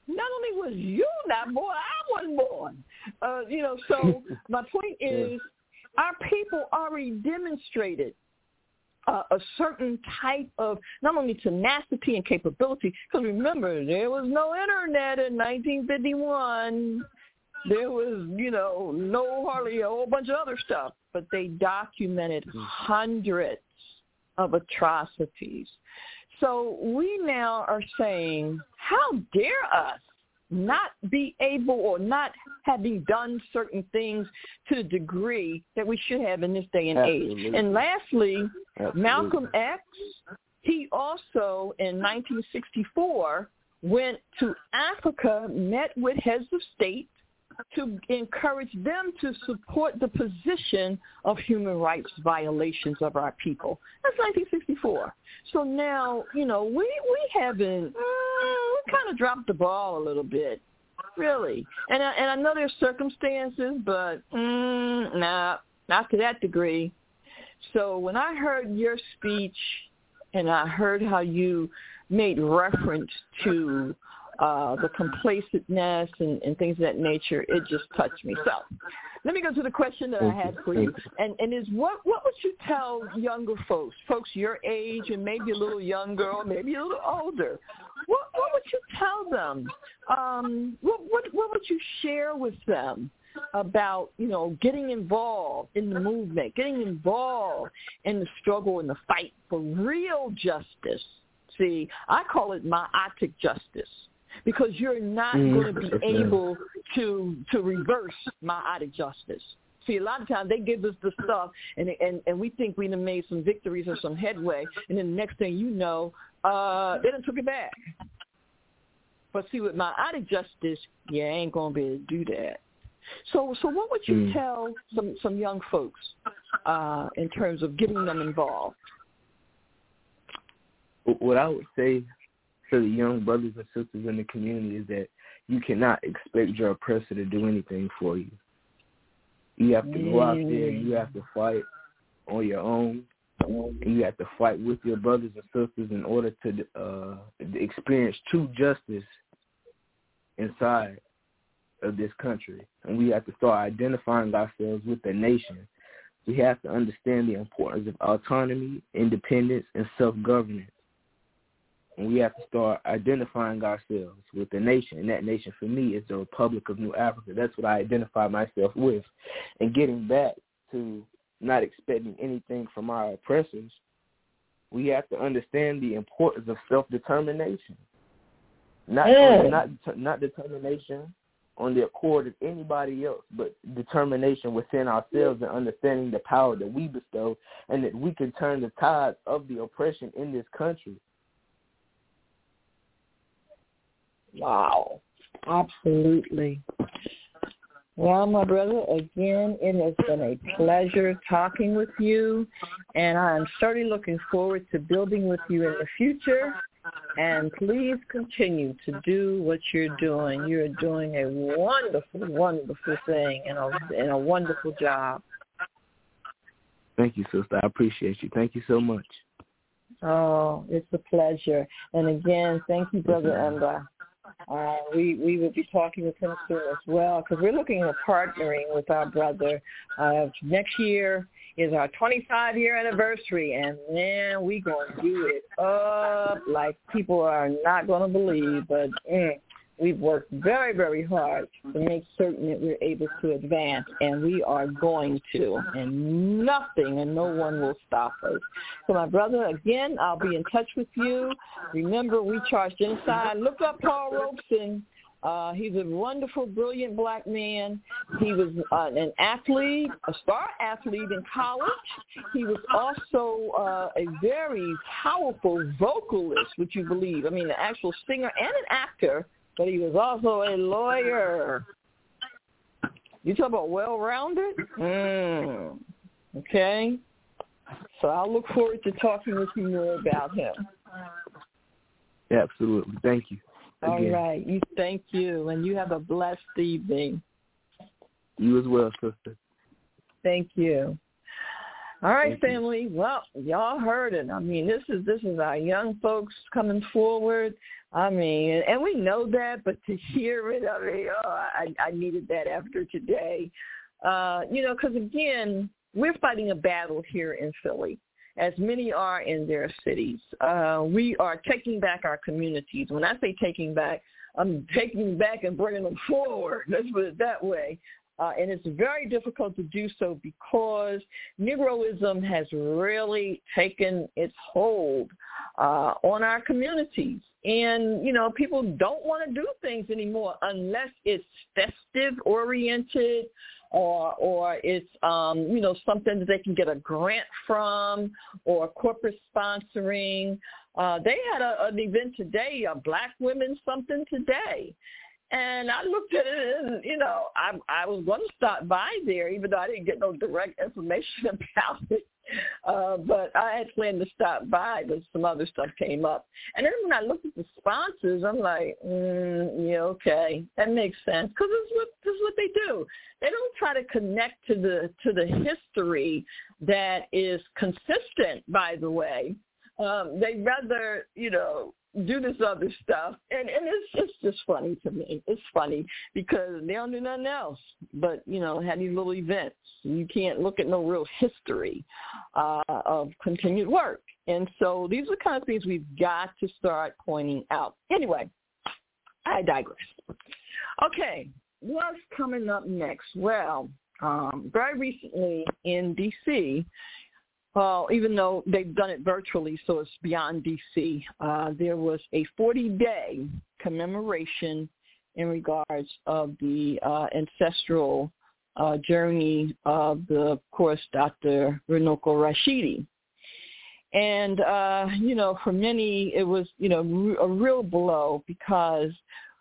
not only was you not born, I wasn't born. Uh, you know, so my point is our people already demonstrated uh, a certain type of not only tenacity and capability, because remember, there was no internet in nineteen fifty-one. There was, you know, no hardly a whole bunch of other stuff, but they documented hundreds of atrocities. So we now are saying, how dare us not be able or not having done certain things to the degree that we should have in this day and Absolutely. age. And lastly, Absolutely. Malcolm X, he also in nineteen sixty-four went to Africa, met with heads of state, to encourage them to support the position of human rights violations of our people. That's nineteen sixty-four. So now, you know, we, we haven't, mm, we kind of dropped the ball a little bit, really. And I, and I know there's circumstances, but mm, nah, not to that degree. So when I heard your speech and I heard how you made reference to Uh, the complacentness and, and things of that nature, it just touched me. So let me go to the question that I had for you. And, and is what, what would you tell younger folks, folks your age and maybe a little younger or maybe a little older? What, what would you tell them? Um, what, what, what would you share with them about, you know, getting involved in the movement, getting involved in the struggle and the fight for real justice? See, I call it myotic justice, because you're not mm, going to be able to to reverse myotic justice. See, a lot of times they give us the stuff, and and, and we think we done made some victories or some headway, and then the next thing you know, uh, they done took it back. But see, with myotic justice, you ain't going to be able to do that. So, so what would you mm. tell some, some young folks uh, in terms of getting them involved? What I would say to the young brothers and sisters in the community is that you cannot expect your oppressor to do anything for you. You have to go out there, you have to fight on your own, and you have to fight with your brothers and sisters in order to uh, experience true justice inside of this country. And we have to start identifying ourselves with the nation. We have to understand the importance of autonomy, independence, and self-governance. And we have to start identifying ourselves with the nation. And that nation, for me, is the Republic of New Africa. That's what I identify myself with. And getting back to not expecting anything from our oppressors, we have to understand the importance of self-determination. Not, yeah. not, not determination on the accord of anybody else, but determination within ourselves and understanding the power that we bestow, and that we can turn the tides of the oppression in this country. Wow, absolutely. Well, my brother, again, it has been a pleasure talking with you, and I'm certainly looking forward to building with you in the future. And please continue to do what you're doing. You're doing a wonderful, wonderful thing and a, and a wonderful job. Thank you, sister. I appreciate you. Thank you so much. Oh, it's a pleasure. And again, thank you, Brother Emba. Uh, we, we will be talking with him soon as well, because we're looking at partnering with our brother. Uh, next year is our twenty-five year anniversary, and man, we going to do it up like people are not going to believe. But mm, we've worked very, very hard to make certain that we're able to advance, and we are going to, and nothing and no one will stop us. So, my brother, again, I'll be in touch with you. Remember, we charge genocide. Look up Paul Robeson. Uh, he's a wonderful, brilliant black man. He was uh, an athlete, a star athlete in college. He was also uh, a very powerful vocalist, would you believe? I mean, an actual singer and an actor, but he was also a lawyer. You talk about well-rounded? Mm. Okay. So I'll look forward to talking with you more about him. Absolutely. Thank you. All Again. right. You thank you, and you have a blessed evening. You as well, sister. Thank you. All right, family. Well, y'all heard it. I mean, this is this is our young folks coming forward. I mean, and we know that, but to hear it, I mean, oh, I, I needed that after today. Uh, you know, because, again, we're fighting a battle here in Philly, as many are in their cities. Uh, we are taking back our communities. When I say taking back, I'm taking back and bringing them forward. Let's put it that way. Uh, and it's very difficult to do so because Negroism has really taken its hold uh, on our communities. And, you know, people don't want to do things anymore unless it's festive-oriented or or it's, um, you know, something that they can get a grant from or corporate sponsoring. Uh, they had a, an event today, a Black Women Something Today. And I looked at it and, you know, I I was going to stop by there, even though I didn't get no direct information about it. Uh, but I had planned to stop by, but some other stuff came up. And then when I looked at the sponsors, I'm like, mm, yeah, okay, that makes sense. Because this is what this is what they do. They don't try to connect to the to the history that is consistent, by the way. Um, they'd rather, you know, do this other stuff, and, and it's, it's just funny to me. It's funny because they don't do nothing else but, you know, have these little events. You can't look at no real history uh, of continued work. And so these are the kind of things we've got to start pointing out. Anyway, I digress. Okay, what's coming up next? Well, um, very recently in D C, Well, even though they've done it virtually, so it's beyond D C, uh, there was a forty-day commemoration in regards of the uh, ancestral uh, journey of, the, of course, Doctor Runoko Rashidi. And, uh, you know, for many, it was, you know, a real blow because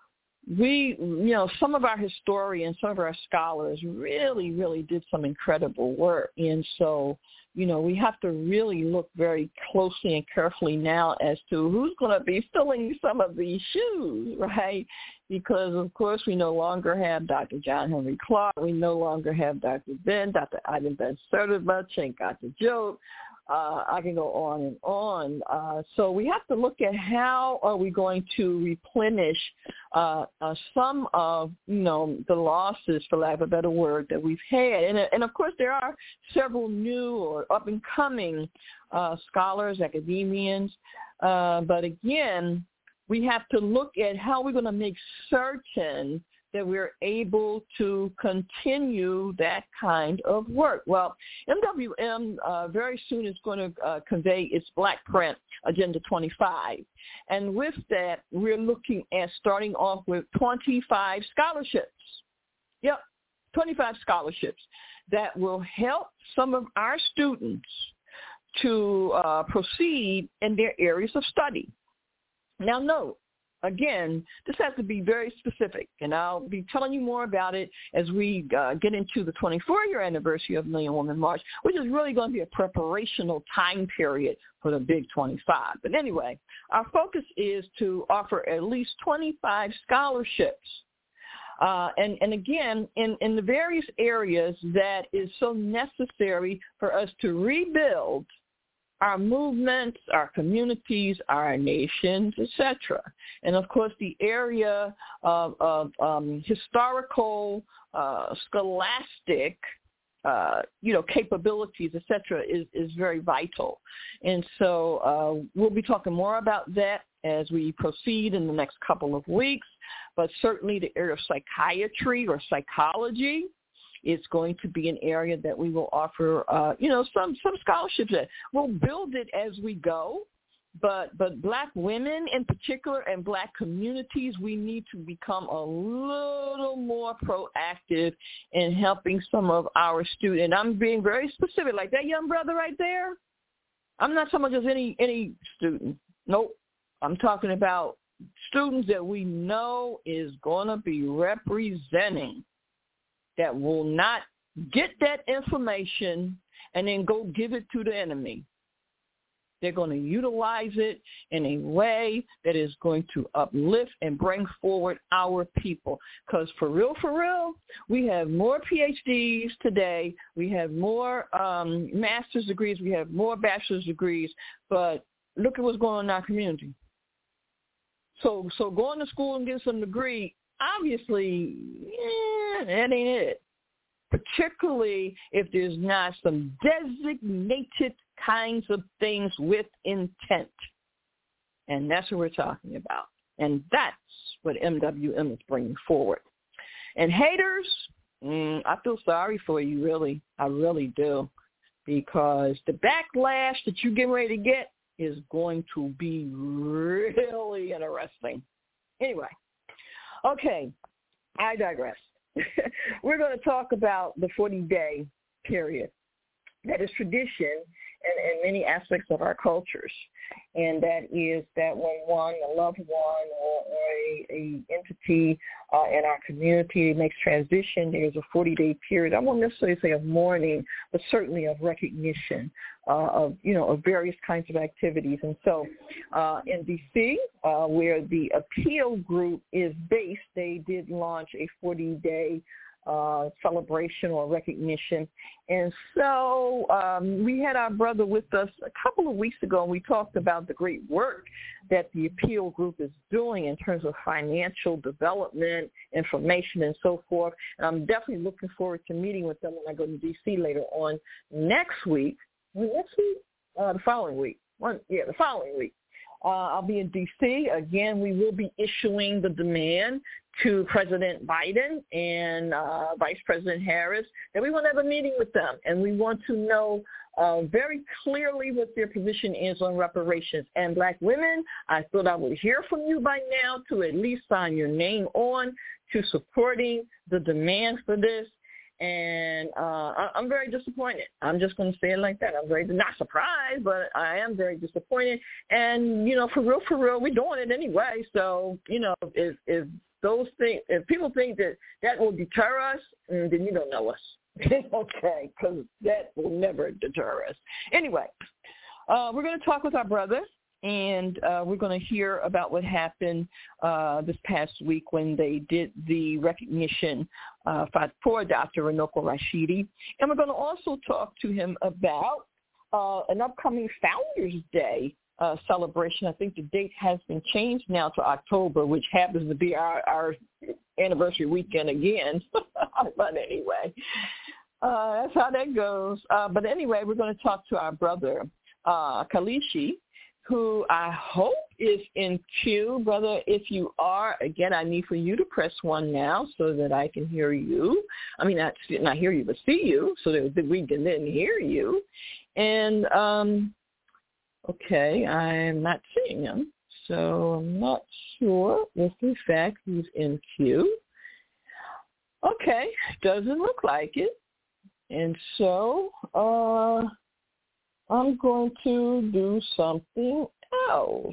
we, you know, some of our historians, some of our scholars really, really did some incredible work. And so, you know, we have to really look very closely and carefully now as to who's going to be filling some of these shoes, right? Because, of course, we no longer have Doctor John Henry Clark. We no longer have Doctor Ben, Doctor Ivan Ben Sertivich, and Doctor Joe. Uh, I can go on and on. Uh, so we have to look at how are we going to replenish uh, uh, some of, you know, the losses, for lack of a better word, that we've had. And, and of course, there are several new or up-and-coming uh, scholars, academians. Uh, but again, we have to look at how we're going to make certain that we're able to continue that kind of work. Well, M W M uh, very soon is going to uh, convey its black print, Agenda twenty-five. And with that, we're looking at starting off with twenty-five scholarships. Yep, twenty-five scholarships that will help some of our students to uh, proceed in their areas of study. Now, note, again, this has to be very specific, and I'll be telling you more about it as we uh, get into the twenty-four year anniversary of Million Woman March, which is really going to be a preparational time period for the Big twenty-five. But anyway, our focus is to offer at least twenty-five scholarships. Uh, and, and again, in, in the various areas that is so necessary for us to rebuild our movements, our communities, our nations, et cetera. And, of course, the area of, of um, historical, uh, scholastic, uh, you know, capabilities, et cetera, is, is very vital. And so uh, we'll be talking more about that as we proceed in the next couple of weeks. But certainly the area of psychiatry or psychology, it's going to be an area that we will offer, uh, you know, some, some scholarships at. We'll build it as we go, but but black women in particular and black communities, we need to become a little more proactive in helping some of our students. And I'm being very specific, like that young brother right there. I'm not talking about just any, any student. Nope. I'm talking about students that we know is going to be representing, that will not get that information and then go give it to the enemy. They're going to utilize it in a way that is going to uplift and bring forward our people. Because for real, for real, we have more P H Ds today. We have more um, master's degrees. We have more bachelor's degrees. But look at what's going on in our community. So so going to school and getting some degree, obviously, eh, that ain't it. Particularly if there's not some designated kinds of things with intent. And that's what we're talking about. And that's what M W M is bringing forward. And haters, mm, I feel sorry for you, really. I really do. Because the backlash that you're getting ready to get is going to be really interesting. Anyway, okay, I digress. We're going to talk about the forty-day period. That is tradition in, in many aspects of our cultures, and that is that when one, a loved one, or, or a, a entity uh, in our community makes transition, there's a forty-day period. I won't necessarily say of mourning, but certainly of recognition uh, of, you know, of various kinds of activities. And so uh, in D C, uh, where the appeal group is based, they did launch a forty-day Uh, celebration or recognition. And so um, we had our brother with us a couple of weeks ago, and we talked about the great work that the appeal group is doing in terms of financial development, information, and so forth. And I'm definitely looking forward to meeting with them when I go to D C later on next week. Next week? Uh, the following week. One, yeah, the following week. Uh, I'll be in D C. Again, we will be issuing the demand to President Biden and uh, Vice President Harris that we want to have a meeting with them, and we want to know uh, very clearly what their position is on reparations. And black women, I thought I would hear from you by now to at least sign your name on to supporting the demand for this. And uh, I'm very disappointed. I'm just going to say it like that. I'm very, not surprised, but I am very disappointed. And, you know, for real, for real, we're doing it anyway. So, you know, if, if those things, if people think that that will deter us, then you don't know us. Okay, because that will never deter us. Anyway, uh, we're going to talk with our brother. And uh, we're going to hear about what happened uh, this past week when they did the recognition uh, for Doctor Runoko Rashidi. And we're going to also talk to him about uh, an upcoming Founders Day uh, celebration. I think the date has been changed now to October, which happens to be our, our anniversary weekend again. But anyway, uh, that's how that goes. Uh, but anyway, we're going to talk to our brother, uh, Kalishi, who I hope is in queue. Brother, if you are, again, I need for you to press one now so that I can hear you. I mean, not, not hear you, but see you so that we can then hear you. And, um, okay, I'm not seeing him, so I'm not sure if, in fact, he's in queue. Okay, doesn't look like it. And so, uh... I'm going to do something else.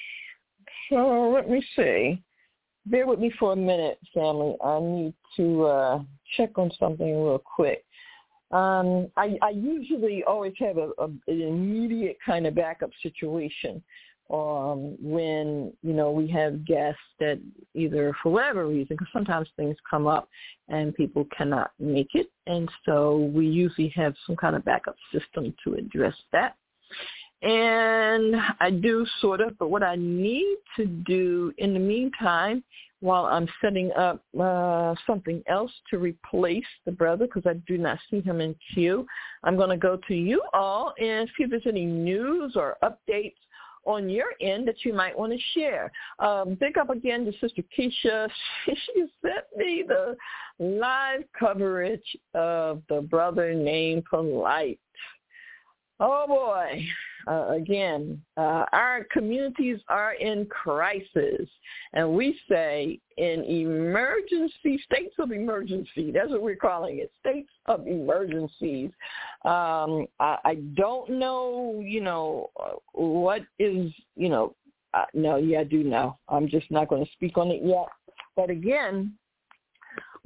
So let me see. Bear with me for a minute, family. I need to uh, check on something real quick. Um, I, I usually always have a, a, an immediate kind of backup situation um, when, you know, we have guests that either for whatever reason, because sometimes things come up and people cannot make it. And so we usually have some kind of backup system to address that. And I do sort of, but what I need to do in the meantime, while I'm setting up uh, something else to replace the brother, because I do not see him in queue, I'm going to go to you all and see if there's any news or updates on your end that you might want to share. Um, pick up again to Sister Keisha. She, she sent me the live coverage of the brother named Polite. Oh, boy. Uh, again, uh, our communities are in crisis, and we say in emergency, states of emergency. That's what we're calling it, states of emergencies. Um, I, I don't know, you know, what is, you know, uh, no, yeah, I do know. I'm just not going to speak on it yet. But again,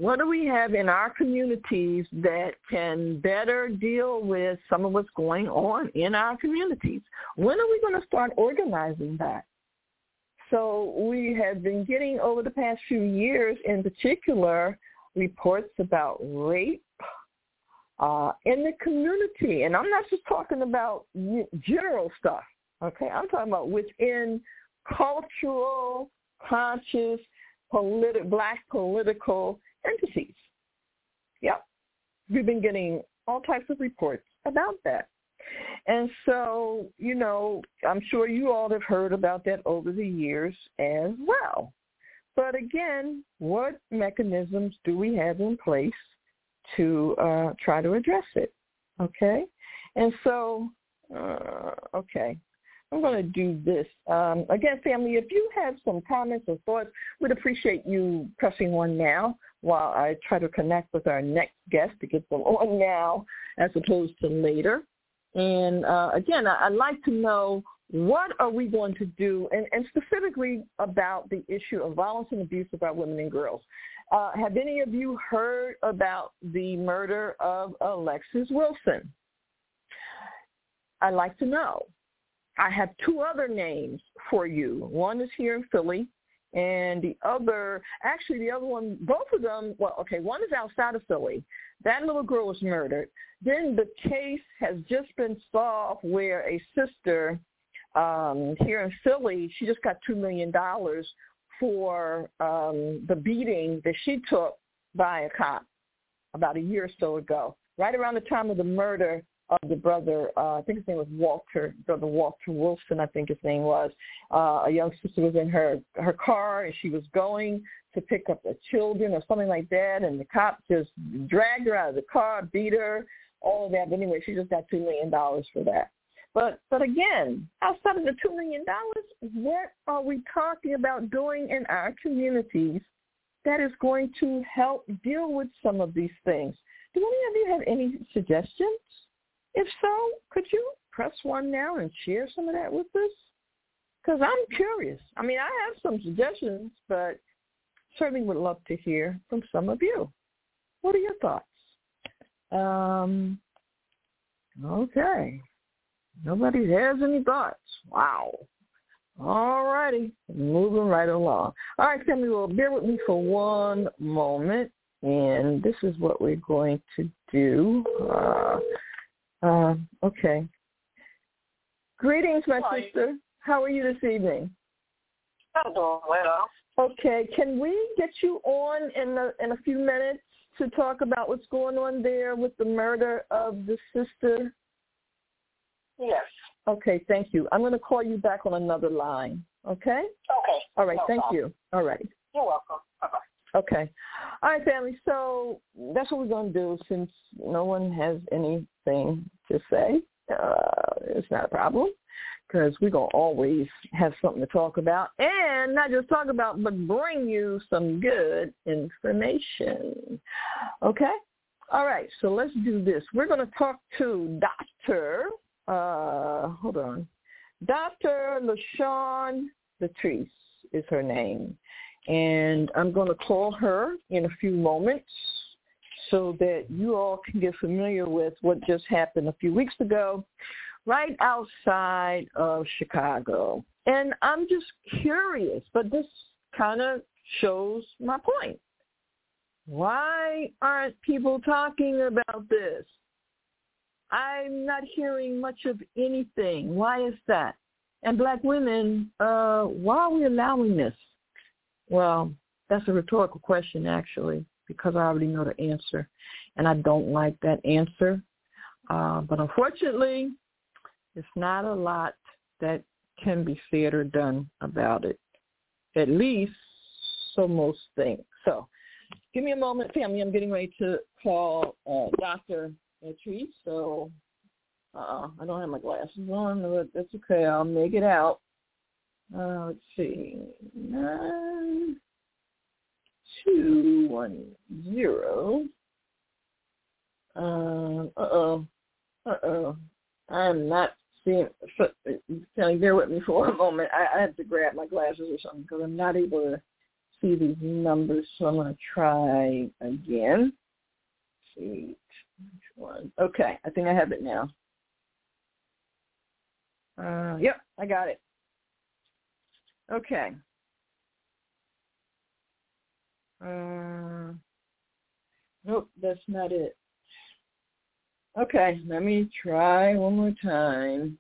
What do we have in our communities that can better deal with some of what's going on in our communities? When are we going to start organizing that? So we have been getting, over the past few years in particular, reports about rape uh, in the community. And I'm not just talking about general stuff, okay? I'm talking about within cultural, conscious, politi- black political entities. Yep. We've been getting all types of reports about that. And so, you know, I'm sure you all have heard about that over the years as well. But again, what mechanisms do we have in place to uh, try to address it? Okay? And so, uh, okay. I'm going to do this. Um, again, family, if you have some comments or thoughts, we'd appreciate you pressing one now while I try to connect with our next guest to get them on now as opposed to later. And, uh, again, I'd like to know, what are we going to do, and, and specifically about the issue of violence and abuse of our women and girls. Uh, have any of you heard about the murder of Alexis Wilson? I'd like to know. I have two other names for you. One is here in Philly, and the other, actually the other one, both of them, well, okay, one is outside of Philly. That little girl was murdered. Then the case has just been solved where a sister um, here in Philly, she just got two million dollars for um, the beating that she took by a cop about a year or so ago, right around the time of the murder of the brother, uh, I think his name was Walter, brother Walter Wilson, I think his name was. Uh, a young sister was in her, her car, and she was going to pick up the children or something like that, and the cop just dragged her out of the car, beat her, all of that. But anyway, she just got two million dollars for that. But but again, outside of the two million dollars, what are we talking about doing in our communities that is going to help deal with some of these things? Do any of you have any suggestions? If so, could you press one now and share some of that with us? Because I'm curious. I mean, I have some suggestions, but certainly would love to hear from some of you. What are your thoughts? Um, okay. Nobody has any thoughts. Wow. All righty. Moving right along. All right, family, well, bear with me for one moment, and this is what we're going to do. Uh, Uh, okay. Greetings, my Hi. sister. How are you this evening? I'm doing well. Okay. Can we get you on in a, in a few minutes to talk about what's going on there with the murder of the sister? Yes. Okay. Thank you. I'm going to call you back on another line. Okay? Okay. All right. No Thank problem. you. All right. You're welcome. Bye-bye. Okay. All right, family. So that's what we're going to do since no one has anything to say. Uh, it's not a problem because we're going to always have something to talk about, and not just talk about, but bring you some good information. Okay? All right. So let's do this. We're going to talk to Doctor Uh, hold on. Doctor LaShawn Latrice is her name. And I'm going to call her in a few moments so that you all can get familiar with what just happened a few weeks ago right outside of Chicago. And I'm just curious, but this kind of shows my point. Why aren't people talking about this? I'm not hearing much of anything. Why is that? And black women, uh, why are we allowing this? Well, that's a rhetorical question, actually, because I already know the answer, and I don't like that answer. Uh, but unfortunately, it's not a lot that can be said or done about it, at least so most think. So give me a moment, family. I'm getting ready to call uh, Doctor Latrice. So uh, I don't have my glasses on, but that's okay. I'll make it out. Uh, let's see, nine two one zero. Uh oh, uh oh. I'm not seeing. Can you bear with me for a moment? I, I have to grab my glasses or something because I'm not able to see these numbers, so I'm going to try again. Let's see. Which one? Okay, I think I have it now. Uh, yep, I got it. Okay. Uh, nope, that's not it. Okay, let me try one more time.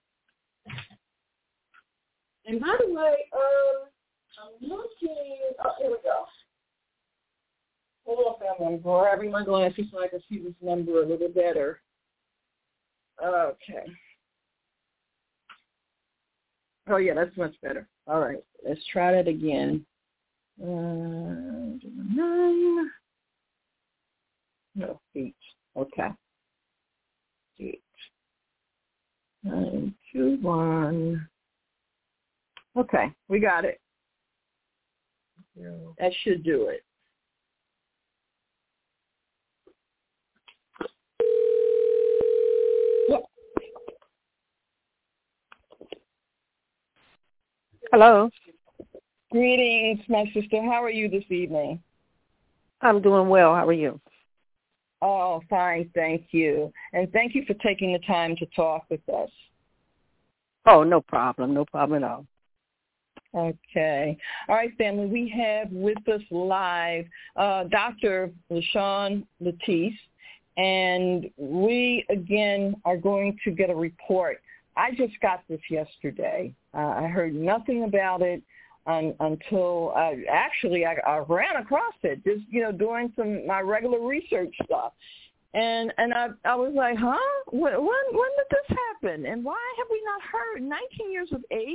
And by the way, um, I'm looking. Oh, here we go. Hold on, family. I'm grabbing my glasses so I can see this number a little better. Okay. Oh, yeah, that's much better. All right, let's try that again. Uh, nine. No, eight. Okay. Eight. Nine, two, one. Okay, we got it. That should do it. Yep. Hello. Greetings, my sister. How are you this evening? I'm doing well. How are you? Oh, fine, thank you. And thank you for taking the time to talk with us. Oh, no problem. No problem at all. Okay. All right, family. We have with us live uh, Doctor LaShawn Latisse, and we, again, are going to get a report. I just got this yesterday. Uh, I heard nothing about it un, until, uh, actually, I, I ran across it, just, you know, doing some my regular research stuff. And and I I was like, huh? When, when, when did this happen? And why have we not heard? nineteen years of age?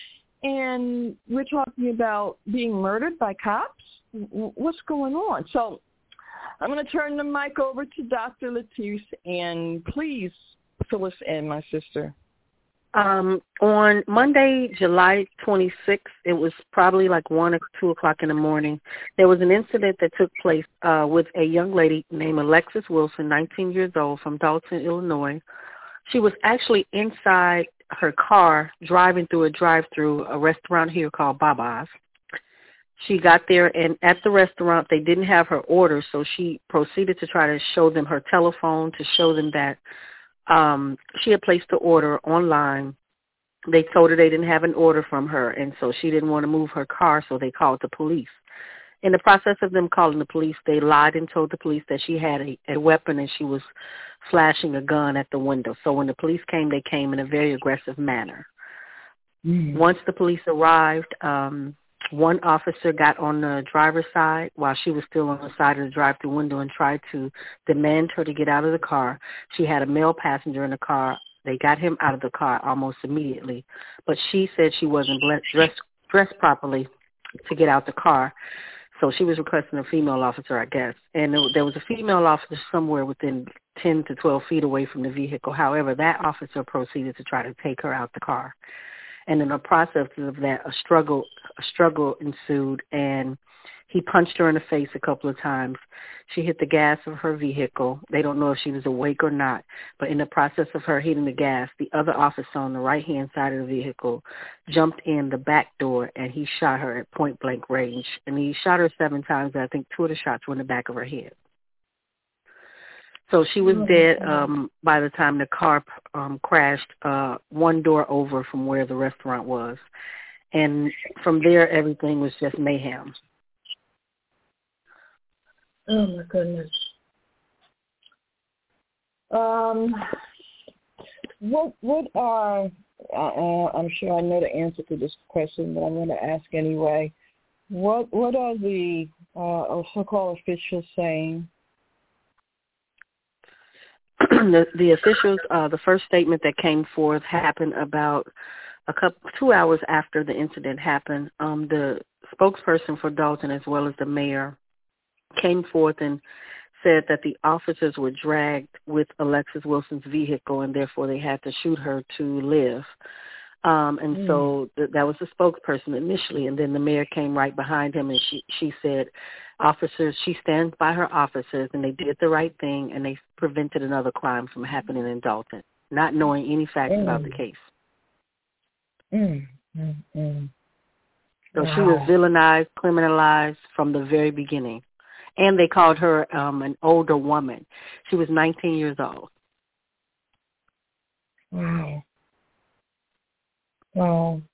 And we're talking about being murdered by cops? What's going on? So I'm going to turn the mic over to Doctor Latisse, and please fill us in, my sister. Um, on Monday, July twenty-sixth, it was probably like one or two o'clock in the morning. There was an incident that took place uh, with a young lady named Alexis Wilson, nineteen years old, from Dalton, Illinois. She was actually inside her car driving through a drive-through, a restaurant here called Baba's. She got there, and at the restaurant, they didn't have her order, so she proceeded to try to show them her telephone to show them that um, she had placed the order online. They told her they didn't have an order from her, and so she didn't want to move her car, so they called the police. In the process of them calling the police, they lied and told the police that she had a, a weapon and she was flashing a gun at the window. So when the police came, they came in a very aggressive manner. Mm. Once the police arrived, um, one officer got on the driver's side while she was still on the side of the drive-thru window and tried to demand her to get out of the car. She had a male passenger in the car. They got him out of the car almost immediately, but she said she wasn't dressed, dressed properly to get out the car. So she was requesting a female officer, I guess. And there was a female officer somewhere within ten to twelve feet away from the vehicle. However, that officer proceeded to try to take her out the car. And in the process of that, a struggle, a struggle ensued, and he punched her in the face a couple of times. She hit the gas of her vehicle. They don't know if she was awake or not, but in the process of her hitting the gas, the other officer on the right-hand side of the vehicle jumped in the back door, and he shot her at point-blank range. And he shot her seven times, and I think two of the shots were in the back of her head. So she was dead um, by the time the car um, crashed uh, one door over from where the restaurant was. And from there, everything was just mayhem. Oh, my goodness. Um, what what are, uh, I'm sure I know the answer to this question, but I'm going to ask anyway. What what are the uh, so-called officials saying? the, the officials, uh, the first statement that came forth happened about a couple, two hours after the incident happened. Um, the spokesperson for Dalton, as well as the mayor, came forth and said that the officers were dragged with Alexis Wilson's vehicle, and therefore they had to shoot her to live. Um, and mm. so th- that was the spokesperson initially, and then the mayor came right behind him, and she, she said, officers, she stands by her officers, and they did the right thing, and they prevented another crime from happening in Dalton, not knowing any facts mm. about the case. Mm. Mm. Mm. So wow. she was villainized, criminalized from the very beginning. And they called her um, an older woman. She was nineteen years old. Wow. Wow.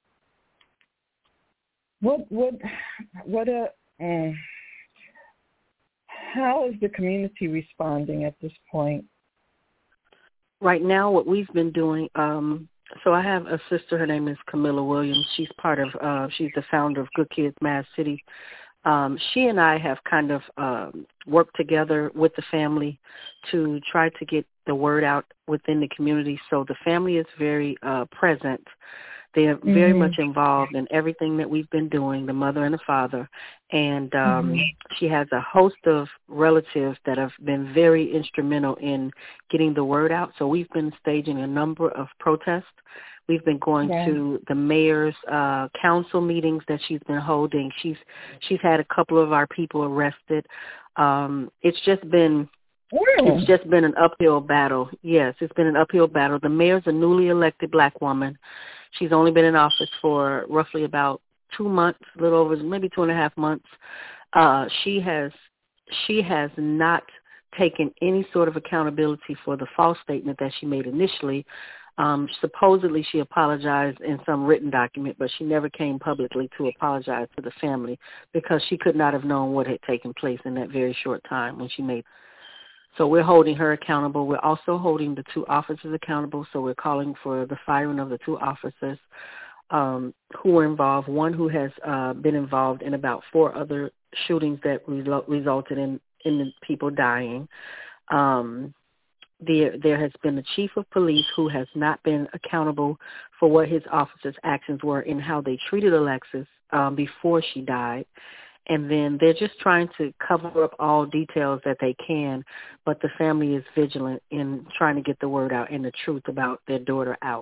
What, what, what a, uh, how is the community responding at this point? Right now, what we've been doing, um, so I have a sister, her name is Camilla Williams. She's part of, uh, she's the founder of Good Kids Mad City. Um, she and I have kind of um, worked together with the family to try to get the word out within the community. So the family is very uh, present. They're mm-hmm. very much involved in everything that we've been doing, the mother and the father. And um, mm-hmm. she has a host of relatives that have been very instrumental in getting the word out. So we've been staging a number of protests. We've been going yeah. to the mayor's uh, council meetings that she's been holding. She's she's had a couple of our people arrested. Um, it's just been mm. it's just been an uphill battle. Yes, it's been an uphill battle. The mayor's a newly elected black woman. She's only been in office for roughly about two months, a little over maybe two and a half months. Uh, she has she has not taken any sort of accountability for the false statement that she made initially. Um, supposedly she apologized in some written document, but she never came publicly to apologize to the family because she could not have known what had taken place in that very short time when she made. So we're holding her accountable. We're also holding the two officers accountable. So we're calling for the firing of the two officers um, who were involved. One who has uh, been involved in about four other shootings that result, resulted in, in the people dying. Um, There, there has been a chief of police who has not been accountable for what his officers' actions were and how they treated Alexis um, before she died. And then they're just trying to cover up all details that they can, but the family is vigilant in trying to get the word out and the truth about their daughter out.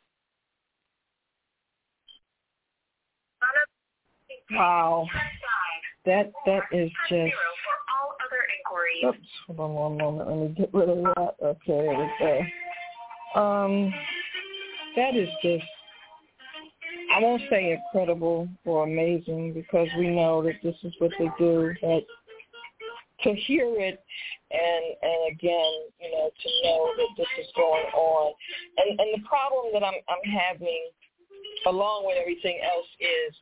Wow. That that is just... Oops, hold on one moment. Let me get rid of that. Okay, there we go. Um, that is just, I won't say incredible or amazing because we know that this is what they do, but to hear it and, and again, you know, to know that this is going on. And, and the problem that I'm, I'm having along with everything else is,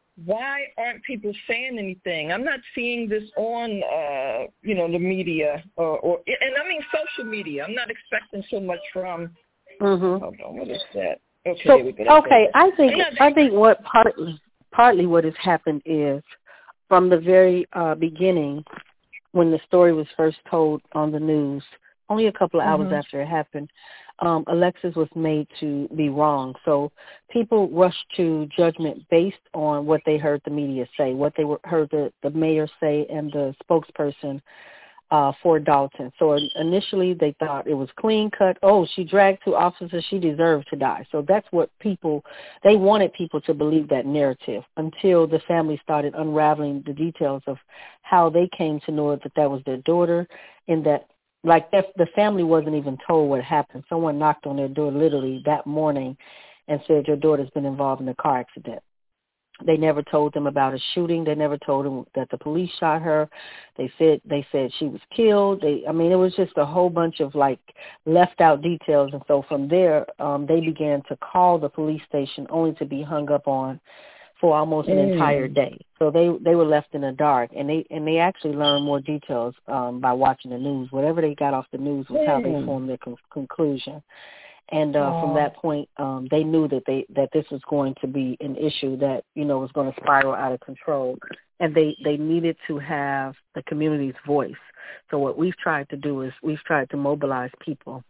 why aren't people saying anything? I'm not seeing this on, uh, you know, the media or, or, and I mean social media. I'm not expecting so much from. Mm-hmm. Hold on, what is that? Okay, so, we go. Okay, I think I think what partly partly what has happened is from the very uh, beginning, when the story was first told on the news, only a couple of hours mm-hmm. after it happened, um, Alexis was made to be wrong. So people rushed to judgment based on what they heard the media say, what they were, heard the, the mayor say and the spokesperson uh, for Dalton. So initially they thought it was clean cut. Oh, she dragged two officers. She deserved to die. So that's what people, they wanted people to believe that narrative until the family started unraveling the details of how they came to know that that was their daughter and that Like that, the family wasn't even told what happened. Someone knocked on their door literally that morning and said, your daughter's been involved in a car accident. They never told them about a shooting. They never told them that the police shot her. They said they said she was killed. They, I mean, it was just a whole bunch of like left out details. And so from there, um, they began to call the police station only to be hung up on for almost an mm. entire day. So they they were left in the dark, and they and they actually learned more details um, by watching the news. Whatever they got off the news was mm. how they formed their con- conclusion. And uh, from that point, um, they knew that they that this was going to be an issue that you know was going to spiral out of control, and they they needed to have the community's voice. So what we've tried to do is we've tried to mobilize people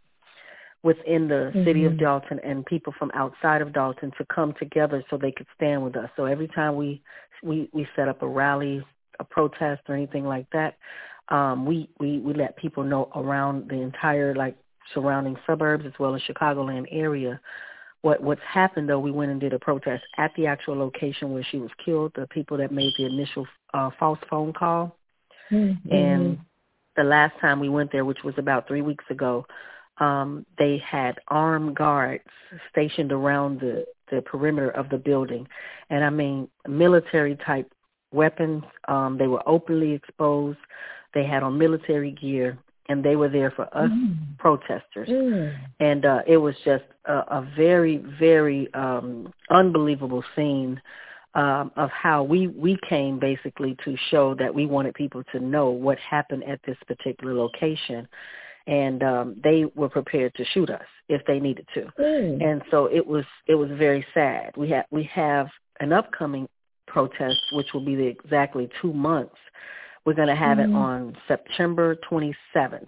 within the mm-hmm. city of Dalton and people from outside of Dalton to come together so they could stand with us. So every time we we, we set up a rally, a protest, or anything like that, um, we, we, we let people know around the entire, like, surrounding suburbs as well as Chicagoland area. What What's happened, though, we went and did a protest at the actual location where she was killed, the people that made the initial uh, false phone call. Mm-hmm. And the last time we went there, which was about three weeks ago, Um, they had armed guards stationed around the, the perimeter of the building. And I mean, military-type weapons. Um, they were openly exposed. They had on military gear, and they were there for us mm. protesters. Mm. And uh, it was just a, a very, very um, unbelievable scene um, of how we, we came basically to show that we wanted people to know what happened at this particular location. And um, they were prepared to shoot us if they needed to. Mm. And so it was it was very sad. We have we have an upcoming protest, which will be the exactly two months. We're going to have mm. it on September twenty-seventh,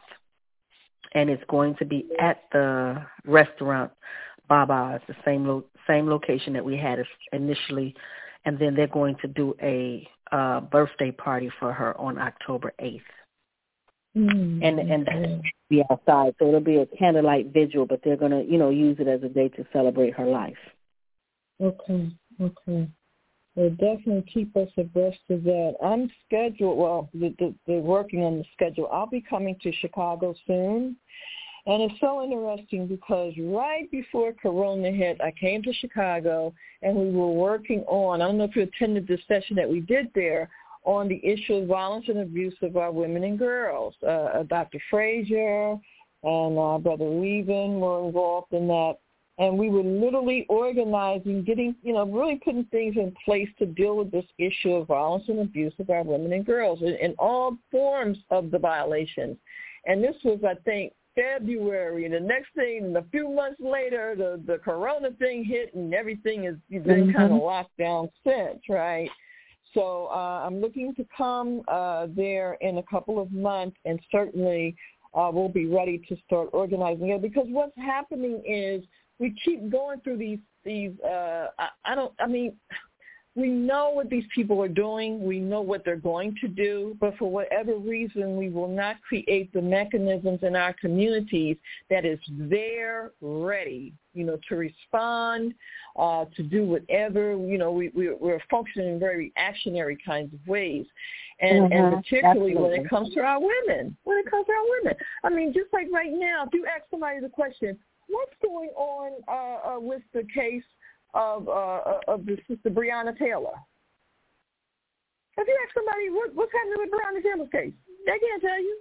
and it's going to be at the restaurant Baba's, the same lo- same location that we had initially. And then they're going to do a uh, birthday party for her on October eighth. Mm-hmm. And and that'll be outside, so it'll be a candlelight vigil, but they're gonna, you know, use it as a day to celebrate her life. Okay, okay. Well, definitely keep us abreast of that. I'm scheduled. Well, they're working on the schedule. I'll be coming to Chicago soon, and it's so interesting because right before Corona hit, I came to Chicago, and we were working on. I don't know if you attended the session that we did there, on the issue of violence and abuse of our women and girls. Uh, Doctor Frazier and uh, Brother Levin were involved in that. And we were literally organizing, getting, you know, really putting things in place to deal with this issue of violence and abuse of our women and girls in, in all forms of the violations. And this was, I think, February. And the next thing, a few months later, the, the Corona thing hit and everything has been mm-hmm. kind of locked down since, right? So uh, I'm looking to come uh, there in a couple of months, and certainly uh, we'll be ready to start organizing it. Because what's happening is we keep going through these these. Uh, I, I don't. I mean, we know what these people are doing. We know what they're going to do. But for whatever reason, we will not create the mechanisms in our communities that is there, ready, you know, to respond, uh, to do whatever. You know, we, we, we're functioning in very reactionary kinds of ways. And, mm-hmm. and particularly Absolutely. when it comes to our women, when it comes to our women. I mean, just like right now, if you ask somebody the question, what's going on uh, uh, with the case of uh, of the sister Breonna Taylor? If you ask somebody what, what's happening with Breonna Taylor's case, they can't tell you.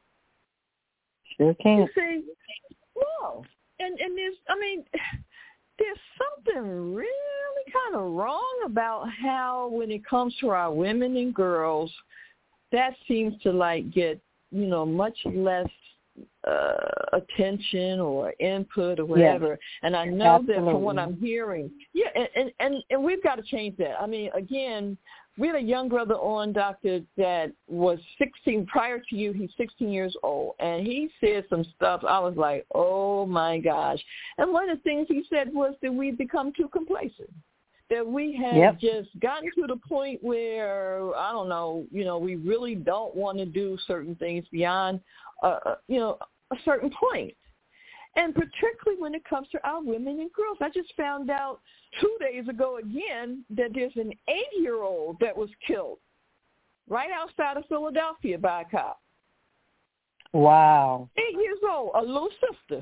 Sure can't. You see, no. And, and there's, I mean, there's something really kind of wrong about how when it comes to our women and girls, that seems to, like, get, you know, much less uh, attention or input or whatever. Yes. And I know Absolutely. that from what I'm hearing, yeah, and, and, and, and we've got to change that. I mean, again, we had a young brother on, Doctor, that was sixteen prior to you. He's sixteen years old, and he said some stuff. I was like, oh, my gosh. And one of the things he said was that we've become too complacent, that we have yep. just gotten to the point where, I don't know, you know, we really don't want to do certain things beyond, uh, you know, a certain point. And particularly when it comes to our women and girls. I just found out two days ago again that there's an eight-year-old that was killed right outside of Philadelphia by a cop. Wow. Eight years old, a little sister.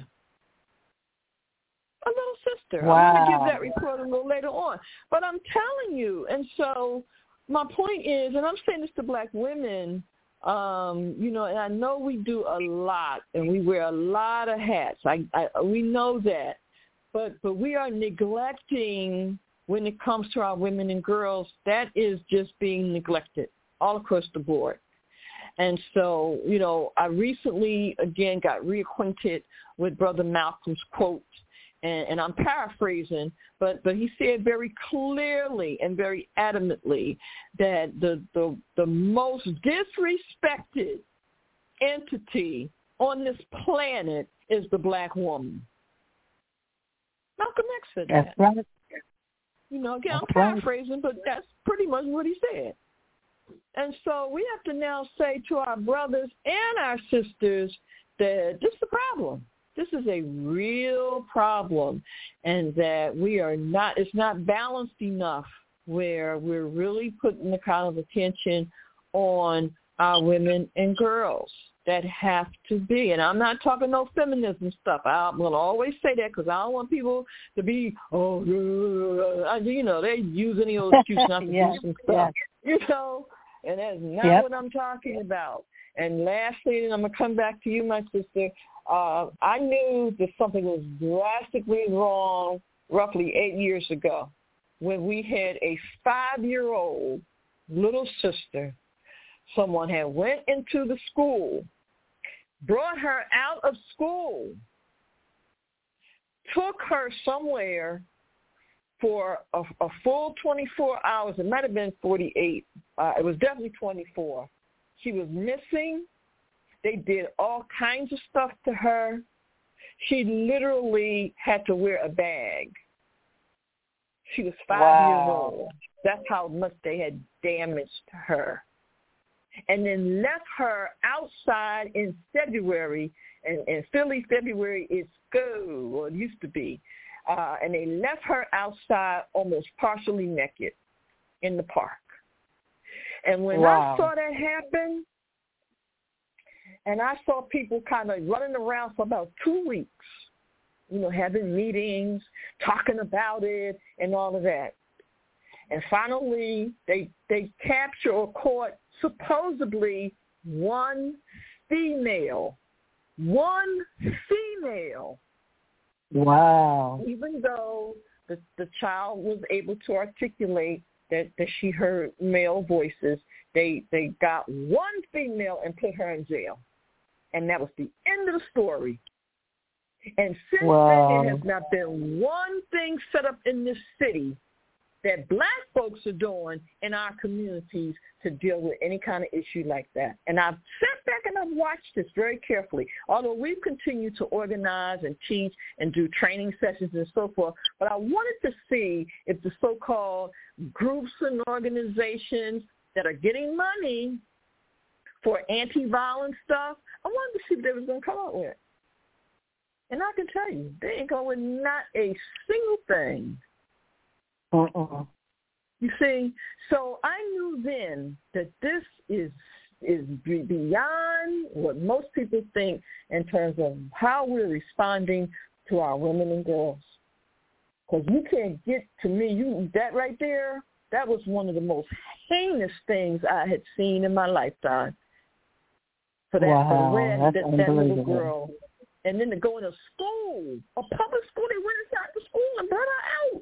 A little sister. Wow. I'm going to give that report a little later on. But I'm telling you, and so my point is, and I'm saying this to black women, Um, you know, and I know we do a lot, and we wear a lot of hats. I, I we know that, but but we are neglecting when it comes to our women and girls. That is just being neglected all across the board. And so, you know, I recently again got reacquainted with Brother Malcolm's quote, and, and I'm paraphrasing, but, but he said very clearly and very adamantly that the, the the most disrespected entity on this planet is the black woman. Malcolm X said that. That's right. You know, again, that's I'm paraphrasing, right. but that's pretty much what he said. And so we have to now say to our brothers and our sisters that this is the problem. This is a real problem, and that we are not, it's not balanced enough where we're really putting the kind of attention on our women and girls. That have to be. And I'm not talking no feminism stuff. I will always say that because I don't want people to be, oh, uh, you know, they use any old excuse not to yes, do some stuff. Yes. You know, and that's not yep. what I'm talking about. And lastly, and I'm going to come back to you, my sister, uh, I knew that something was drastically wrong roughly eight years ago when we had a five-year-old little sister. Someone had went into the school, brought her out of school, took her somewhere for a, a full twenty-four hours. It might have been forty-eight. Uh, it was definitely twenty-four. She was missing. They did all kinds of stuff to her. She literally had to wear a bag. She was five wow. years old. That's how much they had damaged her. And then left her outside in February, and in Philly, February is school, or it used to be. Uh, and they left her outside almost partially naked in the park. And when wow. I saw that happen, and I saw people kind of running around for about two weeks, you know, having meetings, talking about it, and all of that. And finally, they they captured or caught supposedly one female. One female. Wow. Even though the, the child was able to articulate that, that she heard male voices, they they got one female and put her in jail. And that was the end of the story. And since wow. then, there has not been one thing set up in this city that black folks are doing in our communities to deal with any kind of issue like that. And I've sat back and I've watched this very carefully, although we've continued to organize and teach and do training sessions and so forth. But I wanted to see if the so-called groups and organizations that are getting money for anti-violence stuff, I wanted to see what they was going to come up with. And I can tell you, they ain't going with not a single thing. Uh-uh. You see, so I knew then that this is is beyond what most people think in terms of how we're responding to our women and girls. Because you can't get to me, you that right there, that was one of the most heinous things I had seen in my lifetime. For that, wow, for that, that's that, that little girl. And then to go into school, a public school, they went inside the school and brought her out.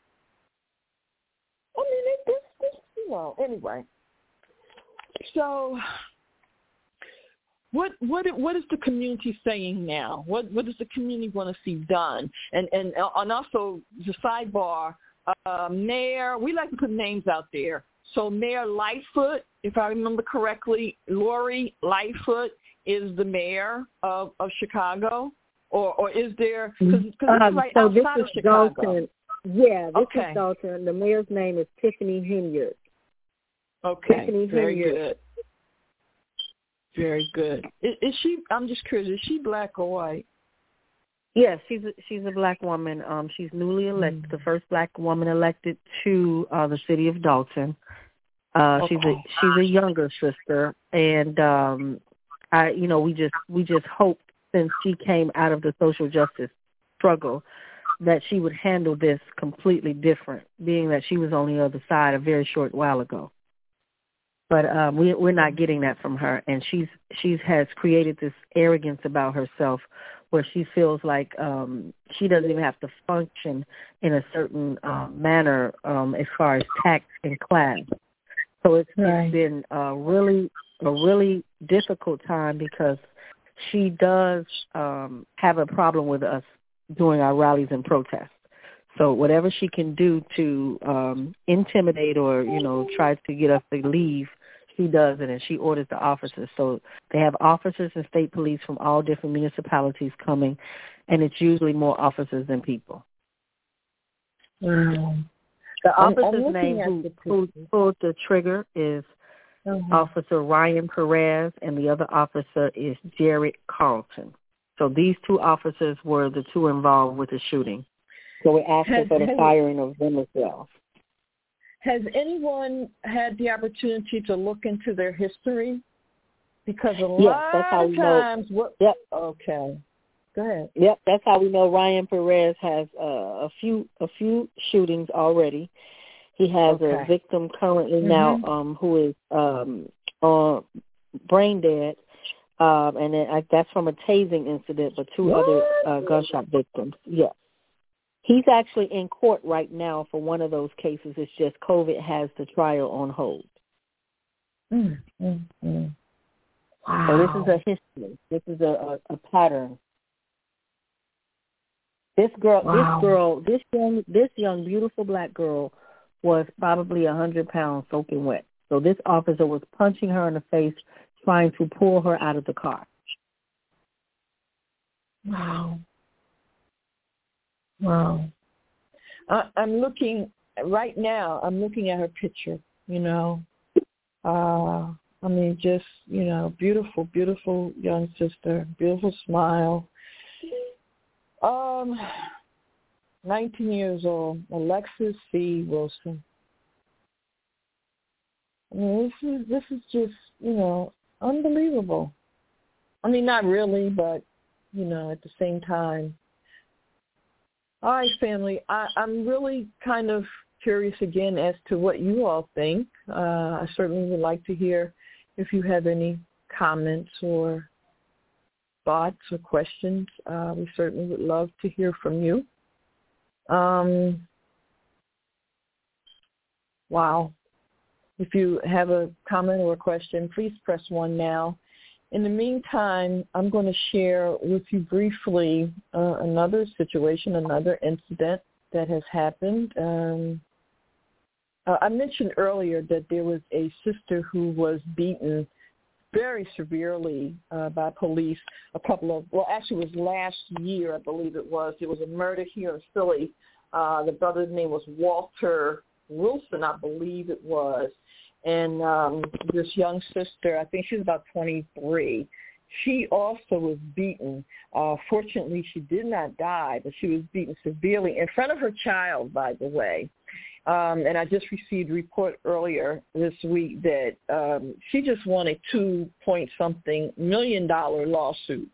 I mean, it, this, this, you know, anyway. So, what, what, what is the community saying now? What, what does the community want to see done? And, and, and also, the sidebar, uh, Mayor, we like to put names out there. So, Mayor Lightfoot, if I remember correctly, Lori Lightfoot is the mayor of, of Chicago, or, or is there? Cause, cause um, this is right so outside this of is Chicago. Dalton. Yeah, this okay. is Dalton. The mayor's name is Tiffany Henyard. Okay, Tiffany very Henyard. good. Very good. Is, is she? I'm just curious. Is she black or white? Yes, she's a, she's a black woman. Um, she's newly elected, mm-hmm. the first black woman elected to uh, the city of Dalton. Uh, okay. She's a she's a younger sister, and um, I, you know, we just we just hope since she came out of the social justice struggle that she would handle this completely different, being that she was on the other side a very short while ago. But um, we, we're not getting that from her, and she's she's has created this arrogance about herself where she feels like um, she doesn't even have to function in a certain uh, manner um, as far as tact and class. So it's, right. it's been a really a really difficult time because she does um, have a problem with us during our rallies and protests. So whatever she can do to um, intimidate or, you know, try to get us to leave, she does it, and she orders the officers. So they have officers and state police from all different municipalities coming, and it's usually more officers than people. Wow. The officer's I'm, I'm name who, who pulled the trigger is mm-hmm. Officer Ryan Perez, and the other officer is Jared Carlton. So these two officers were the two involved with the shooting. So we're asking has, for the firing of them as well. Has anyone had the opportunity to look into their history Because a yes, lot that's how of we times, know. what? Yep. Okay. Go ahead. Yep, that's how we know Ryan Perez has uh, a few a few shootings already. He has Okay. a victim currently mm-hmm. now um, who is um, uh, brain dead, um, and then I, that's from a tasing incident, but two what? other uh, gunshot victims. Yes. He's actually in court right now for one of those cases. It's just COVID has the trial on hold. Mm, mm, mm. Wow. So this is a history. This is a, a, a pattern. This girl, wow. this girl, this young, this young, beautiful black girl was probably a hundred pounds soaking wet. So this officer was punching her in the face, trying to pull her out of the car. Wow. Wow. I, I'm looking right now. I'm looking at her picture. You know, uh, I mean, just you know, beautiful, beautiful young sister, beautiful smile. Um, nineteen years old, Alexis C. Wilson. I mean, this is this is just you know unbelievable. I mean, not really, but you know, at the same time. All right, family. I, I'm really kind of curious again as to what you all think. Uh, I certainly would like to hear if you have any comments or thoughts or questions. Uh, we certainly would love to hear from you. Um, wow. If you have a comment or a question, please press one now. In the meantime, I'm going to share with you briefly uh, another situation, another incident that has happened. Um, uh, I mentioned earlier that there was a sister who was beaten very severely uh, by police a couple of, well, actually it was last year, I believe it was. There was a murder here in Philly. Uh, the brother's name was Walter Wilson, I believe it was. And um, this young sister, I think she was about twenty-three, she also was beaten. Uh, fortunately, she did not die, but she was beaten severely in front of her child, by the way. Um, and I just received a report earlier this week that um, she just won a two-point-something million dollar lawsuit.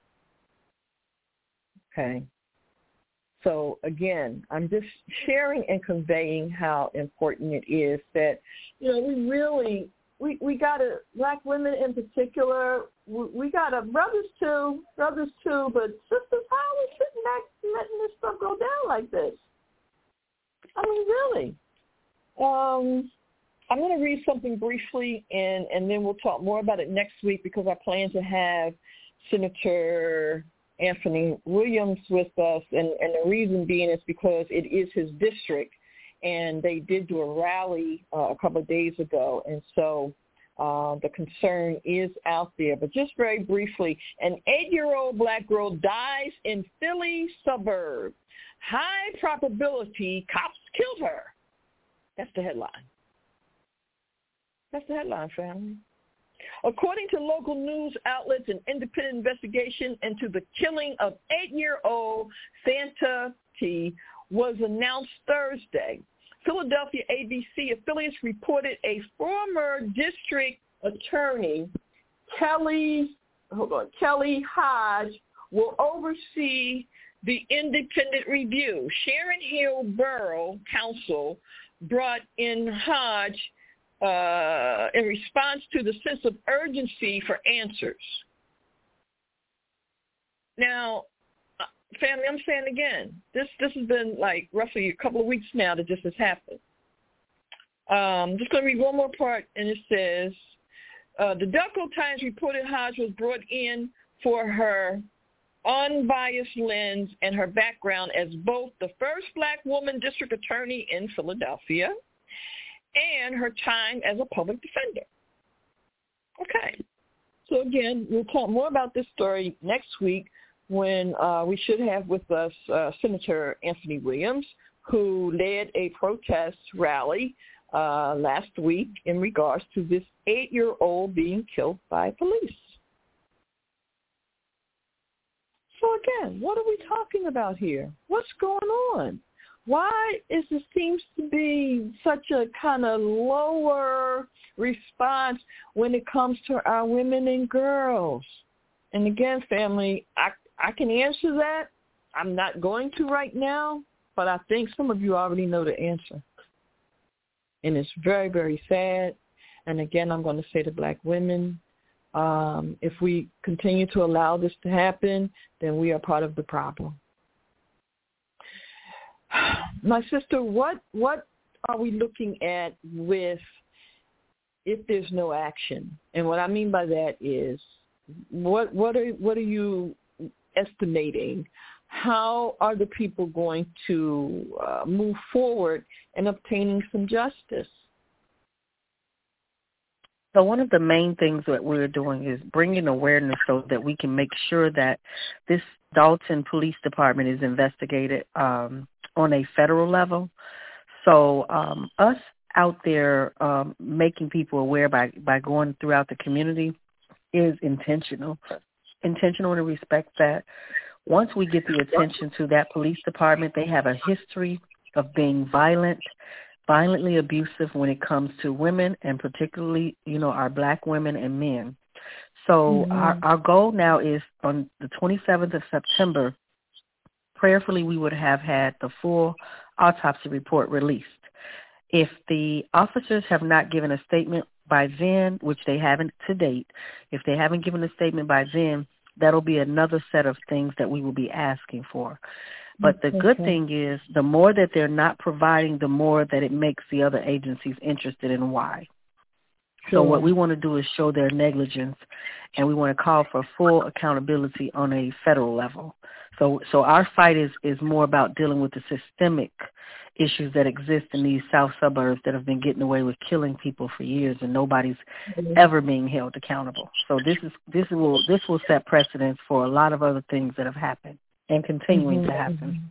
Okay. So, again, I'm just sharing and conveying how important it is that, you know, we really, we, we got to, black women in particular, we, we got to, brothers too, brothers too, but sisters, how are we sitting back letting this stuff go down like this? I mean, really. Um, I'm going to read something briefly, and, and then we'll talk more about it next week because I plan to have Senator Anthony Williams with us, and, and the reason being is because it is his district, and they did do a rally uh, a couple of days ago, and so uh, the concern is out there. But just very briefly, an eight-year-old black girl dies in Philly suburb. High probability cops killed her. That's the headline. That's the headline, family. According to local news outlets, an independent investigation into the killing of eight-year-old Santa T was announced Thursday. Philadelphia A B C affiliates reported a former district attorney, Kelly, hold on, Kelly Hodge, will oversee the independent review. Sharon Hill Borough Council brought in Hodge Uh, in response to the sense of urgency for answers. Now, family, I'm saying again, this this has been like roughly a couple of weeks now that this has happened. Um, I'm just going to read one more part, and it says, uh, the Delco Times reported Hodge was brought in for her unbiased lens and her background as both the first black woman district attorney in Philadelphia and her time as a public defender. Okay. So, again, we'll talk more about this story next week when uh, we should have with us uh, Senator Anthony Williams, who led a protest rally uh, last week in regards to this eight-year-old being killed by police. So, again, what are we talking about here? What's going on? why is it seems to be such a kind of lower response when it comes to our women and girls? And again, family, I I can answer that. I'm not going to right now, but I think some of you already know the answer. And it's very, very sad. And again, I'm going to say to black women, um, if we continue to allow this to happen, then we are part of the problem. My sister, what what are we looking at with if there's no action? And what I mean by that is, what what are what are you estimating? How are the people going to uh, move forward in obtaining some justice? So one of the main things that we're doing is bringing awareness so that we can make sure that this Dalton Police Department is investigated um, on a federal level. So um, us out there um, making people aware by, by going throughout the community is intentional. Intentional in the respect that once we get the attention to that police department, they have a history of being violent, violently abusive when it comes to women, and particularly, you know, our black women and men. So mm-hmm. our, our goal now is on the twenty-seventh of September, prayerfully we would have had the full autopsy report released. If the officers have not given a statement by then, which they haven't to date, if they haven't given a statement by then, that'll be another set of things that we will be asking for. But the good thing is the more that they're not providing, the more that it makes the other agencies interested in why. Sure. So what we want to do is show their negligence, and we want to call for full accountability on a federal level. So so our fight is, is more about dealing with the systemic issues that exist in these south suburbs that have been getting away with killing people for years, and nobody's mm-hmm. ever being held accountable. So this is this will this will set precedents for a lot of other things that have happened and continuing mm-hmm. to happen.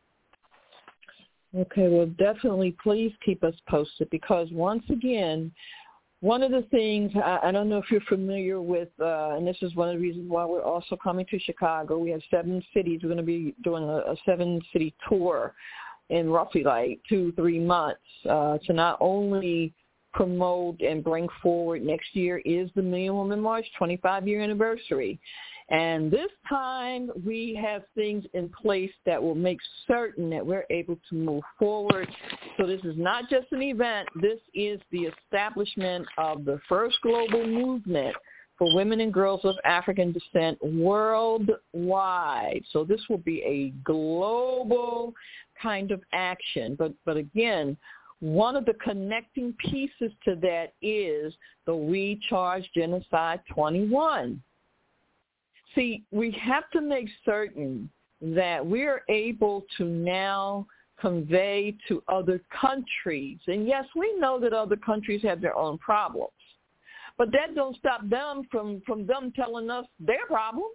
Okay, well, definitely please keep us posted, because once again, one of the things, I, I don't know if you're familiar with, uh, and this is one of the reasons why we're also coming to Chicago. We have seven cities. We're going to be doing a, a seven-city tour in roughly like two, three months uh, to not only promote and bring forward. Next year is the Million Woman March twenty-five-year anniversary. And this time we have things in place that will make certain that we're able to move forward. So this is not just an event. This is the establishment of the first global movement for women and girls of African descent worldwide. So this will be a global kind of action. But, but again, one of the connecting pieces to that is the We Charge Genocide twenty-one. See, we have to make certain that we're able to now convey to other countries. And yes, we know that other countries have their own problems, but that don't stop them from, from them telling us their problems.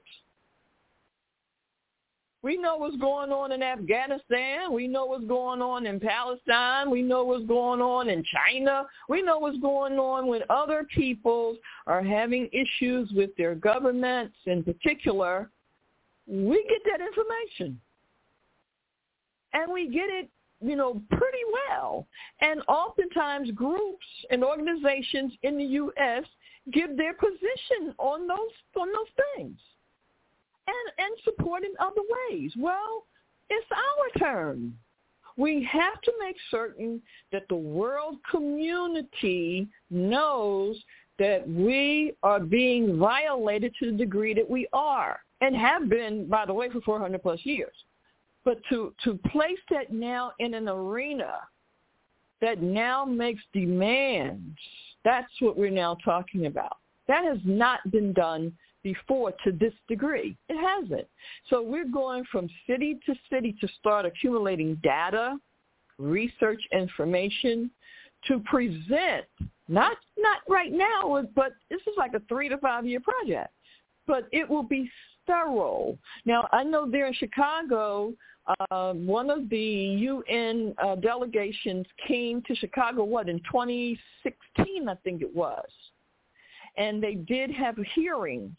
We know what's going on in Afghanistan. We know what's going on in Palestine. We know what's going on in China. We know what's going on when other peoples are having issues with their governments in particular. We get that information. And we get it, you know, pretty well. And oftentimes groups and organizations in the U S give their position on those on those things. And, and support in other ways. Well, it's our turn. We have to make certain that the world community knows that we are being violated to the degree that we are, and have been, by the way, for four hundred plus years. But to, to place that now in an arena that now makes demands, that's what we're now talking about. That has not been done before to this degree. It hasn't. So we're going from city to city to start accumulating data, research information, to present, not not right now, but this is like a three to five year project, but it will be thorough. Now, I know there in Chicago, uh, one of the U N uh, delegations came to Chicago, what, in twenty sixteen, I think it was. And they did have hearings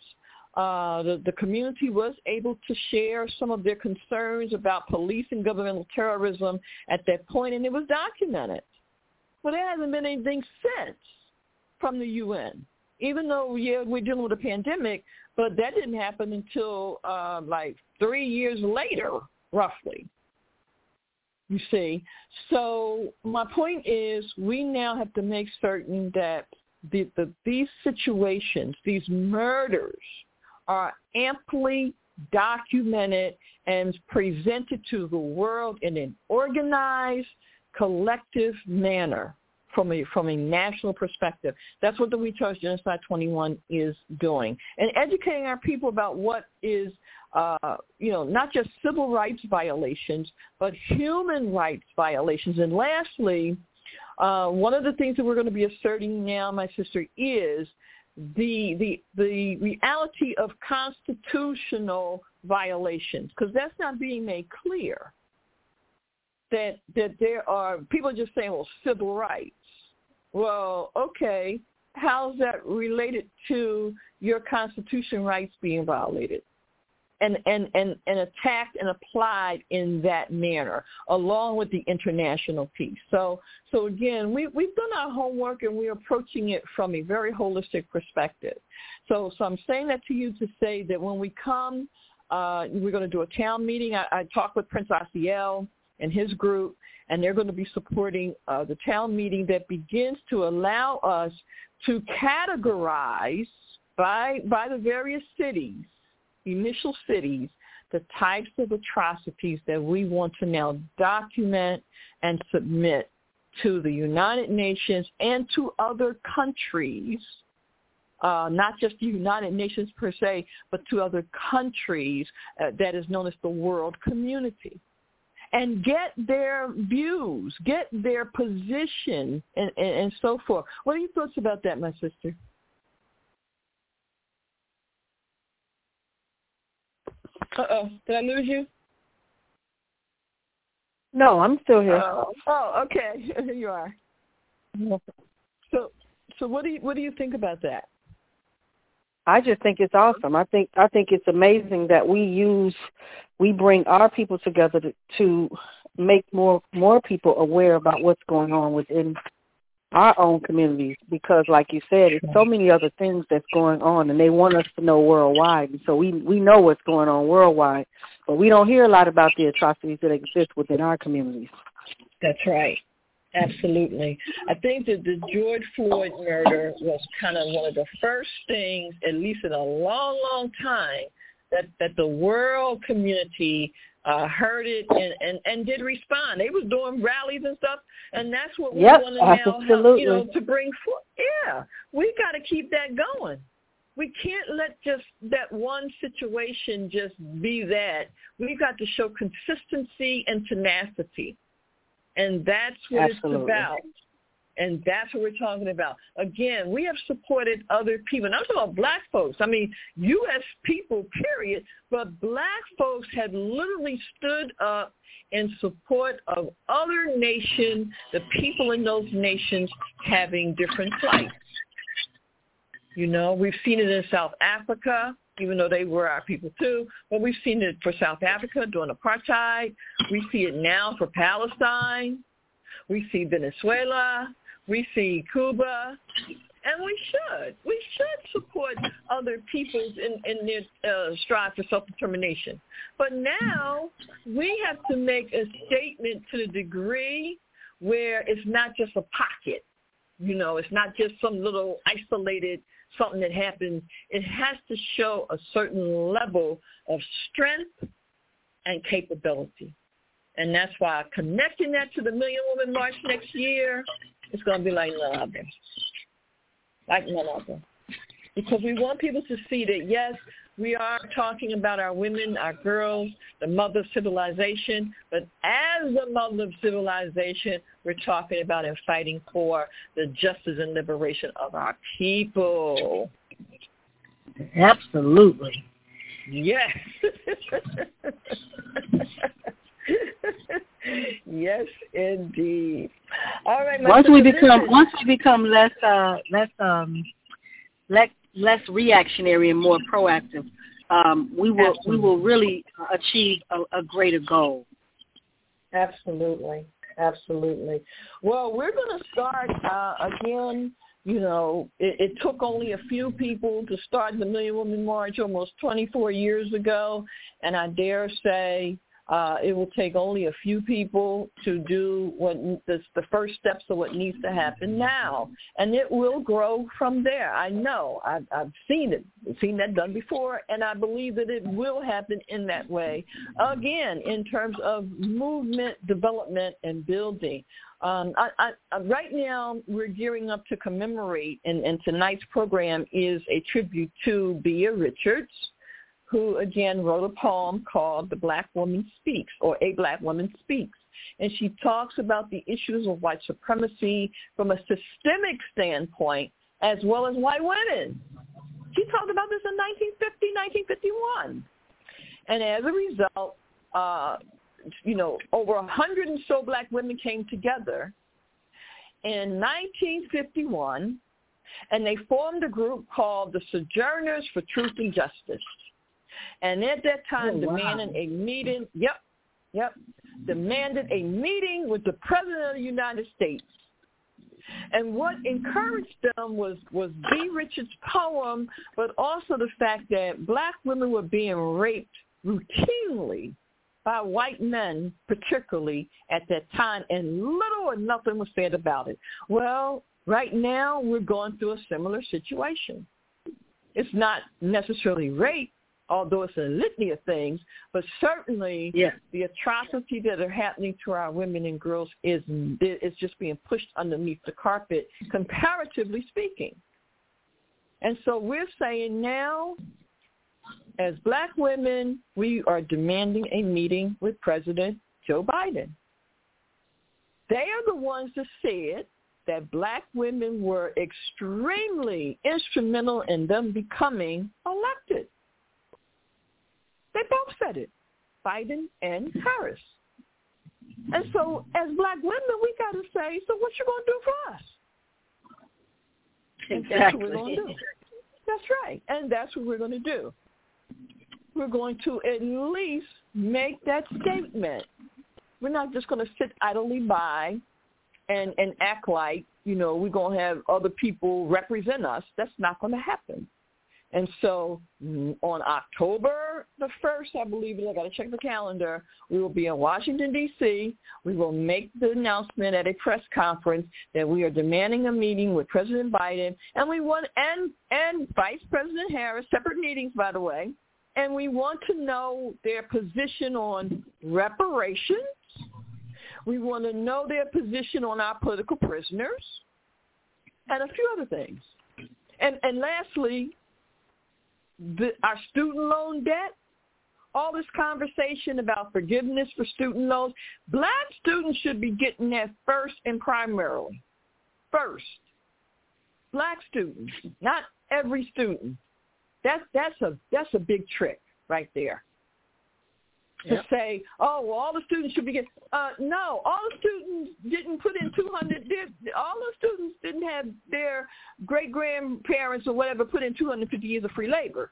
Uh, the, the community was able to share some of their concerns about police and governmental terrorism at that point, and it was documented. Well, there hasn't been anything since from the U N, even though, yeah, we're dealing with a pandemic, but that didn't happen until uh, like three years later, roughly. You see, so my point is we now have to make certain that the, the, these situations, these murders, are amply documented and presented to the world in an organized, collective manner from a from a national perspective. That's what the We Charge Genocide twenty-one is doing, and educating our people about what is Uh, you know, not just civil rights violations, but human rights violations. And lastly, uh, one of the things that we're going to be asserting now, my sister, is the the the reality of constitutional violations, because that's not being made clear. That that there are people are just saying, well, civil rights. Well, okay, how's that related to your constitution rights being violated? And, and, and, and attacked and applied in that manner, along with the international piece. So, so again, we, we've done our homework and we're approaching it from a very holistic perspective. So, so I'm saying that to you to say that when we come, uh, we're going to do a town meeting. I, I talked with Prince Asiel and his group, and they're going to be supporting uh, the town meeting that begins to allow us to categorize by by the various cities, initial cities, the types of atrocities that we want to now document and submit to the United Nations and to other countries, uh, not just the United Nations per se, but to other countries uh, that is known as the world community. And get their views, get their position, and, and, and so forth. What are your thoughts about that, my sister? Uh-oh, did I lose you? No, I'm still here. Oh, oh okay, here you are. So, so what do you what do you think about that? I just think it's awesome. I think I think it's amazing that we use, we bring our people together to, to make more more people aware about what's going on within our own communities, because like you said, there's so many other things that's going on, and they want us to know worldwide. And so we we know what's going on worldwide, but we don't hear a lot about the atrocities that exist within our communities. That's right. Absolutely. I think that the George Floyd murder was kind of one of the first things, at least in a long, long time, that, that the world community uh, heard it and, and, and did respond. They was doing rallies and stuff, and that's what we yep, want to now absolutely. help, you know, to bring forth. Yeah, we got to keep that going. We can't let just that one situation just be that. We've got to show consistency and tenacity. And that's what Absolutely. It's about. And that's what we're talking about. Again, we have supported other people. And I'm talking about black folks. I mean, U S people, period. But black folks have literally stood up in support of other nations, the people in those nations having different plights. You know, we've seen it in South Africa, even though they were our people too. But we've seen it for South Africa during apartheid. We see it now for Palestine. We see Venezuela. We see Cuba. And we should. We should support other peoples in, in their uh, strive for self-determination. But now we have to make a statement to the degree where it's not just a pocket. You know, it's not just some little isolated something that happens. It has to show a certain level of strength and capability. And that's why connecting that to the Million Woman March next year, it's going to be like none other. Like none other. Because we want people to see that, yes, we are talking about our women, our girls, the mother of civilization, but as the mother of civilization, we're talking about and fighting for the justice and liberation of our people. Absolutely. Yes. Yes, indeed. All right. Once we become, once we become less, uh, less, um, less, less reactionary and more proactive, um, we will Absolutely. we will really achieve a, a greater goal. Absolutely. Absolutely. Well, we're going to start uh, again. You know, it, it took only a few people to start the Million Woman March almost twenty-four years ago, and I dare say uh, it will take only a few people to do what the, the first steps of what needs to happen now, and it will grow from there. I know. I've, I've seen it, seen that done before, and I believe that it will happen in that way. Again, in terms of movement, development, and building. Um, I, I, right now, we're gearing up to commemorate, and, and tonight's program is a tribute to Bea Richards, who, again, wrote a poem called The Black Woman Speaks, or A Black Woman Speaks. And she talks about the issues of white supremacy from a systemic standpoint, as well as white women. She talked about this in nineteen fifty, nineteen fifty-one. And as a result, uh, you know, over a hundred and so black women came together in nineteen fifty-one, and they formed a group called the Sojourners for Truth and Justice. And at that time, oh, wow. demanded a meeting, yep, yep, demanded a meeting with the President of the United States. And what encouraged them was, was Bea Richards' poem, but also the fact that black women were being raped routinely by white men, particularly at that time, and little or nothing was said about it. Well, right now we're going through a similar situation. It's not necessarily rape, although it's a litany of things, but certainly yeah. the atrocities that are happening to our women and girls is is just being pushed underneath the carpet, comparatively speaking. And so we're saying now, as black women, we are demanding a meeting with President Joe Biden. They are the ones that said that black women were extremely instrumental in them becoming elected. They both said it, Biden and Harris. And so as black women, we got to say, so what you going to do for us? Exactly. That's what we're going to do. That's right. And that's what we're going to do. We're going to at least make that statement. We're not just going to sit idly by and, and act like, you know, we're going to have other people represent us. That's not going to happen. And so on October the first, I believe, I got to check the calendar, we will be in Washington, D C We will make the announcement at a press conference that we are demanding a meeting with President Biden, and we want and and Vice President Harris, separate meetings, by the way, and we want to know their position on reparations. We want to know their position on our political prisoners and a few other things. And and lastly, the, our student loan debt, all this conversation about forgiveness for student loans, black students should be getting that first and primarily. First. Black students, not every student. That's that's a that's a big trick right there. To yep. say, oh, well, all the students should be getting. Uh, no, all the students didn't put in two hundred. Did, all the students didn't have their great grandparents or whatever put in two hundred fifty years of free labor.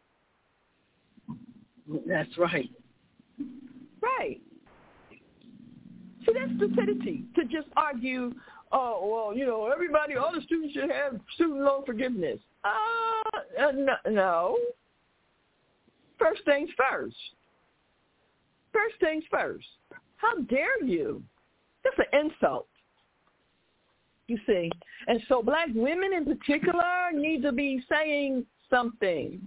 That's right. Right. See, that's stupidity to just argue. Oh, well, you know, everybody, all the students should have student loan forgiveness. Uh, uh no, no. First things first. First things first. How dare you? That's an insult. You see. And so black women in particular need to be saying something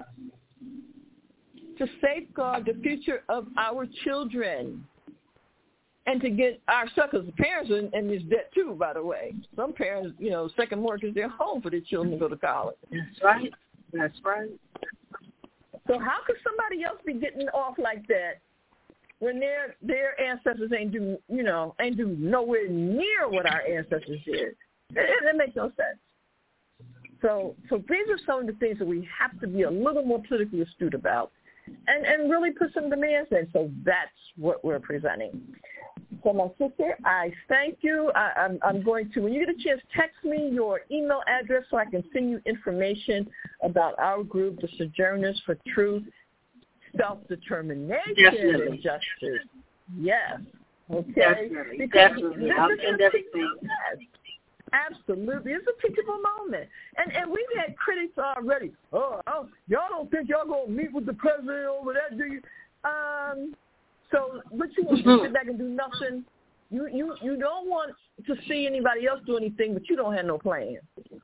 to safeguard the future of our children and to get our suckers. Parents are in this debt too, by the way. Some parents, you know, second mortgage their home for their children to go to college. That's right. That's right. So how could somebody else be getting off like that when their their ancestors ain't do, you know, ain't do nowhere near what our ancestors did? It, it makes no sense. So, so these are some of the things that we have to be a little more politically astute about, and and really put some demands in. So that's what we're presenting. So, my sister, I thank you. I, I'm, I'm going to, when you get a chance, text me your email address so I can send you information about our group, the Sojourners for Truth, Self-Determination, Definitely. and Justice. Yes. Okay. Definitely. Because Definitely. this I'll is send a everything. yes, absolutely. It's a teachable moment. And and we've had critics already. Oh, oh, y'all don't think y'all going to meet with the president over that, do you? Um, so, but you want to sit back and do nothing? You, you, you don't want to see anybody else do anything, but you don't have no plan.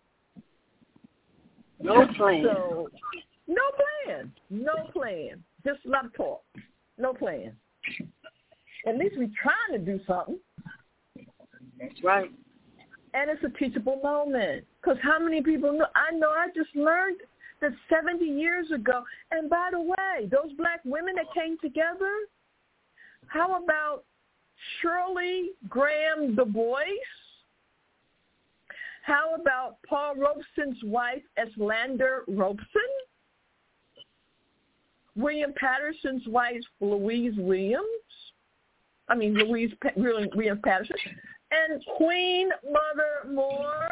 No plan. So, no plan. No plan. Just a lot of talk. No plan. At least we're trying to do something. That's right. And it's a teachable moment. Because how many people know? I know I just learned that seventy years ago, and by the way, those black women that came together, how about Shirley Graham Du Bois? How about Paul Robeson's wife, Eslander Robeson? William Patterson's wife, Louise Williams? I mean, Louise Williams Patterson. And Queen Mother Moore.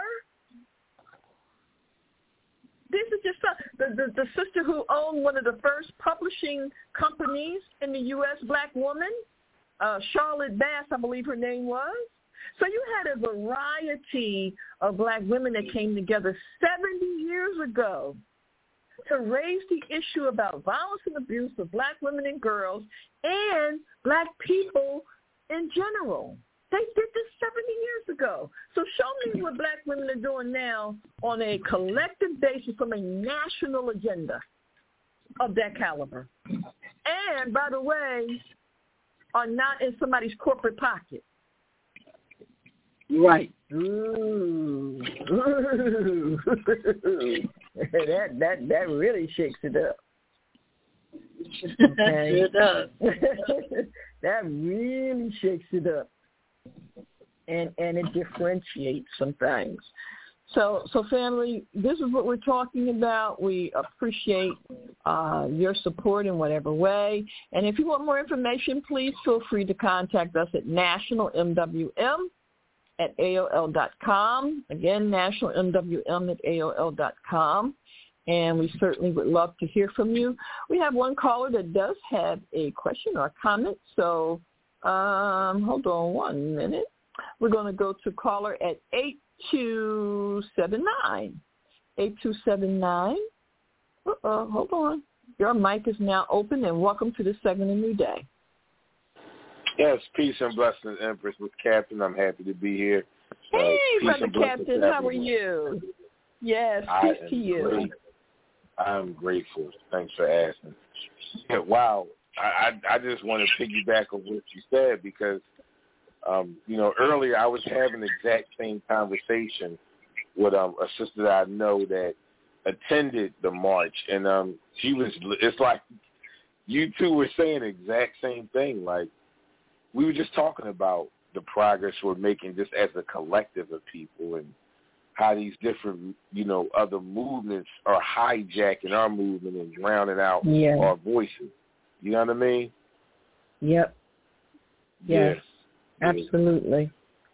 This is just the, the, the sister who owned one of the first publishing companies in the U S, black woman, uh, Charlotte Bass, I believe her name was. So you had a variety of black women that came together seventy years ago to raise the issue about violence and abuse of black women and girls and black people in general. They did this seventy years ago. So show me what black women are doing now on a collective basis from a national agenda of that caliber. And, by the way, are not in somebody's corporate pocket. Right. Ooh. Ooh. that, that, that really shakes it up. Okay. Sure does. That really shakes it up. And and it differentiates some things. So, so family, this is what we're talking about. We appreciate uh, your support in whatever way. And if you want more information, please feel free to contact us at national M W M at A O L dot com. Again, national M W M at A O L dot com. And we certainly would love to hear from you. We have one caller that does have a question or a comment. So um, hold on one minute. We're going to go to caller at eight two seven nine. eight two seven nine. Uh-oh, hold on. Your mic is now open, and welcome to this segment of New Day. Yes, peace and blessings, Empress, with Captain. I'm happy to be here. Hey, uh, Brother Captain, how are you? Yes, peace to you. Great. I'm grateful. Thanks for asking. Yeah, wow. I, I, I just want to piggyback on what you said because, um, you know, earlier I was having the exact same conversation with um, a sister that I know that attended the march, and um, she was, it's like you two were saying the exact same thing. Like, we were just talking about the progress we're making just as a collective of people and how these different, you know, other movements are hijacking our movement and drowning out yeah. our voices. You know what I mean? Yep. Yes. yes. Absolutely.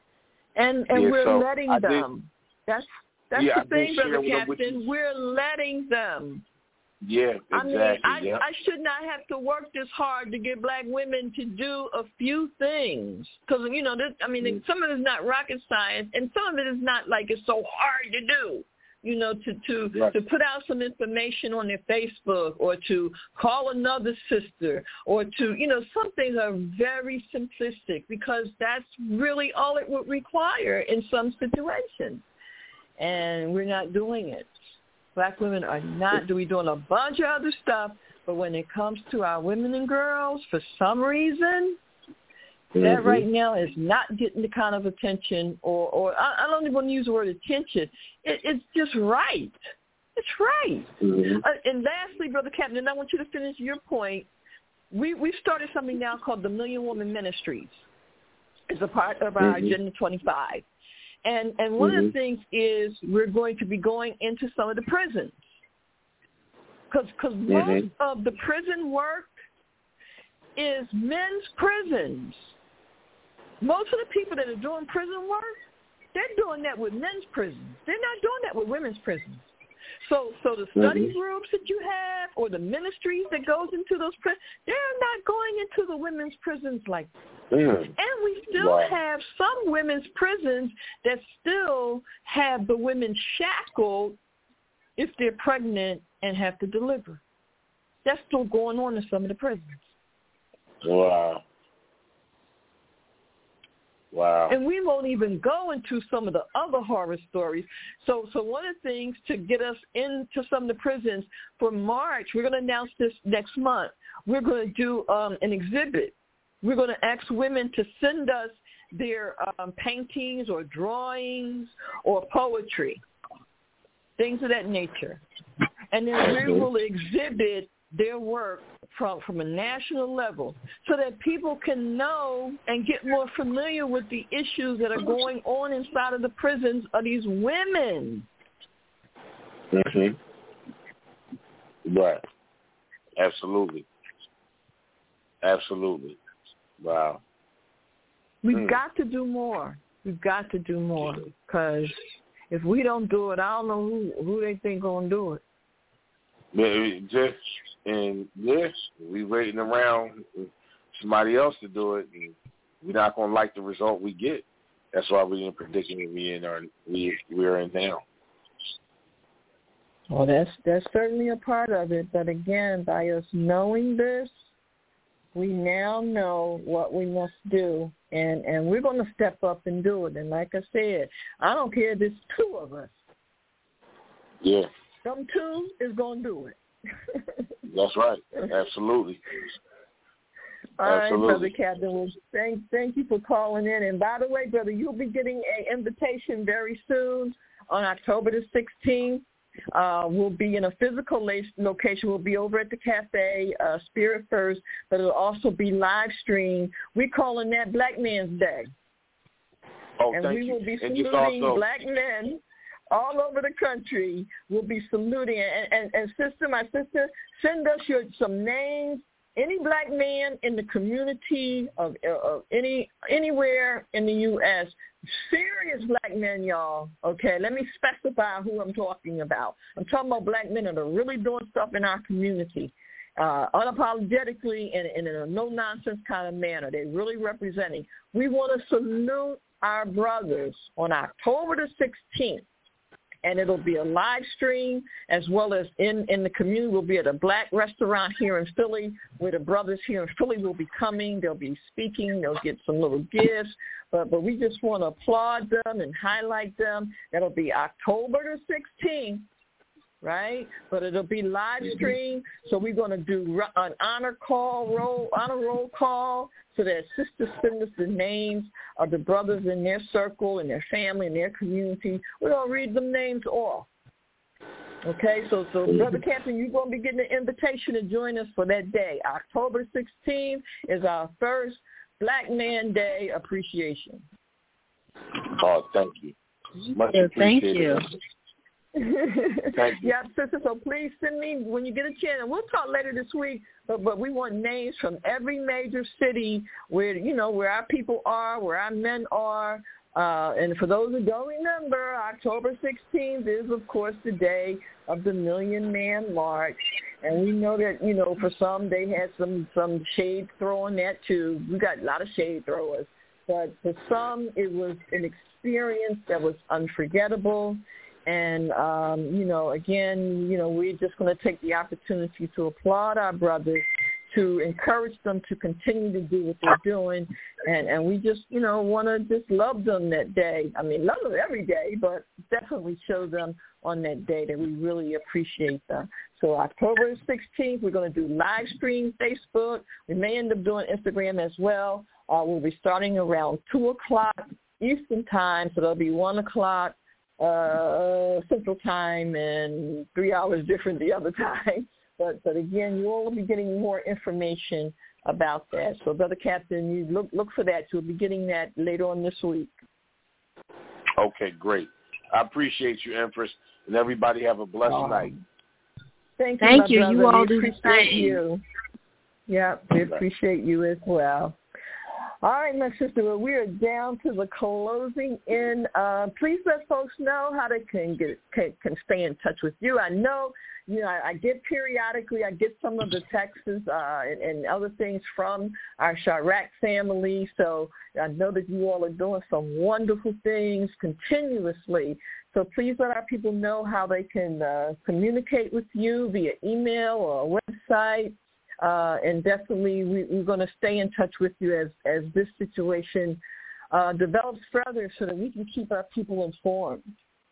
And and yeah, we're so letting I them. Did, that's that's yeah, the thing, Brother Captain. You, we're letting them. Yeah, exactly. I mean, I, yep. I should not have to work this hard to get black women to do a few things. Because, you know, this, I mean, mm-hmm. some of it is not rocket science, and some of it is not like it's so hard to do, you know, to, to, right. to put out some information on their Facebook or to call another sister or to, you know, some things are very simplistic because that's really all it would require in some situations. And we're not doing it. Black women are not doing doing a bunch of other stuff, but when it comes to our women and girls, for some reason, mm-hmm. that right now is not getting the kind of attention, or, or I, I don't even want to use the word attention. It, it's just right. It's right. Mm-hmm. Uh, and lastly, Brother Captain, and I want you to finish your point. We we've started something now called the Million Woman Ministries. It's a part of our mm-hmm. Agenda twenty-five. And and one mm-hmm. of the things is we're going to be going into some of the prisons because because mm-hmm. most of the prison work is men's prisons. Most of the people that are doing prison work, they're doing that with men's prisons. They're not doing that with women's prisons. So so the study mm-hmm. groups that you have or the ministries that goes into those prisons, they're not going into the women's prisons like that. Mm. And we still wow. have some women's prisons that still have the women shackled if they're pregnant and have to deliver. That's still going on in some of the prisons. Wow. Wow. And we won't even go into some of the other horror stories. So so one of the things to get us into some of the prisons for March, we're going to announce this next month. We're going to do um, an exhibit. We're going to ask women to send us their um, paintings or drawings or poetry, things of that nature. And then we will exhibit their work from, from a national level so that people can know and get more familiar with the issues that are going on inside of the prisons of these women. Mm-hmm. Right. Absolutely. Absolutely. Wow. We've mm. got to do more. We've got to do more because if we don't do it, I don't know who, who they think going to do it. But just and yes, we waiting around for somebody else to do it, and we're not going to like the result we get. That's why we're in the predicament we in are we we're in now. Well, that's that's certainly a part of it. But again, by us knowing this, we now know what we must do, and and we're going to step up and do it. And like I said, I don't care if it's two of us. Yeah. Some two is going to do it. That's right. Absolutely. All Absolutely. Right, Brother Captain. Well, thank, thank you for calling in. And by the way, brother, you'll be getting an invitation very soon on October the sixteenth. Uh, we'll be in a physical location. We'll be over at the cafe, uh, Spirit First, but it'll also be live streamed. We're calling that Black Man's Day. Oh, and thank we you. will be and saluting also- black men all over the country. Will be saluting. And, and, and sister, my sister, send us your some names. Any black man in the community of, of any anywhere in the U S, serious black men, y'all, okay? Let me specify who I'm talking about. I'm talking about black men that are really doing stuff in our community, uh, unapologetically and, and in a no-nonsense kind of manner. They're really representing. We want to salute our brothers on October the sixteenth. And it'll be a live stream as well as in, in the community. We'll be at a black restaurant here in Philly where the brothers here in Philly will be coming. They'll be speaking. They'll get some little gifts. But but we just want to applaud them and highlight them. That'll be October the sixteenth, right? But it'll be live stream. So we're going to do an honor call, roll, honor roll call so that sisters send us the names of the brothers in their circle and their family and their community. We're going to read them names off. Okay, so, so Brother Captain, you're going to be getting an invitation to join us for that day. October sixteenth is our first Black Man Day appreciation. Oh, thank you. Much yeah, thank appreciated. you. Thank you. Yeah, sister, so please send me when you get a chance. And we'll talk later this week, but, but we want names from every major city where, you know, where our people are, where our men are. Uh, and for those who don't remember, October sixteenth is, of course, the day of the Million Man March. And we know that, you know, for some, they had some, some shade throwing that, too. We got a lot of shade throwers. But for some, it was an experience that was unforgettable. And, um, you know, again, you know, we're just going to take the opportunity to applaud our brothers, to encourage them to continue to do what they're doing. And, and we just, you know, want to just love them that day. I mean, love them every day, but definitely show them on that day that we really appreciate them. So October sixteenth, we're going to do live stream Facebook. We may end up doing Instagram as well. Uh, we'll be starting around two o'clock Eastern time, so that'll be one o'clock uh, Central Time and three hours different the other time. But but again, you all will be getting more information about that. So, Brother Captain, you look look for that. You'll be getting that later on this week. Okay, great. I appreciate you, Empress, and everybody have a blessed oh. night. Thank you, Thank my you. brother. You all we do the appreciate same. you. Yeah, we appreciate you as well. All right, my sister, well, we are down to the closing in. Uh, please let folks know how they can get can, can stay in touch with you. I know, you know, I, I get periodically, I get some of the texts uh, and, and other things from our Chirac family. So I know that you all are doing some wonderful things continuously. So please let our people know how they can uh, communicate with you via email or website. Uh, and definitely we, we're going to stay in touch with you as, as this situation uh, develops further so that we can keep our people informed.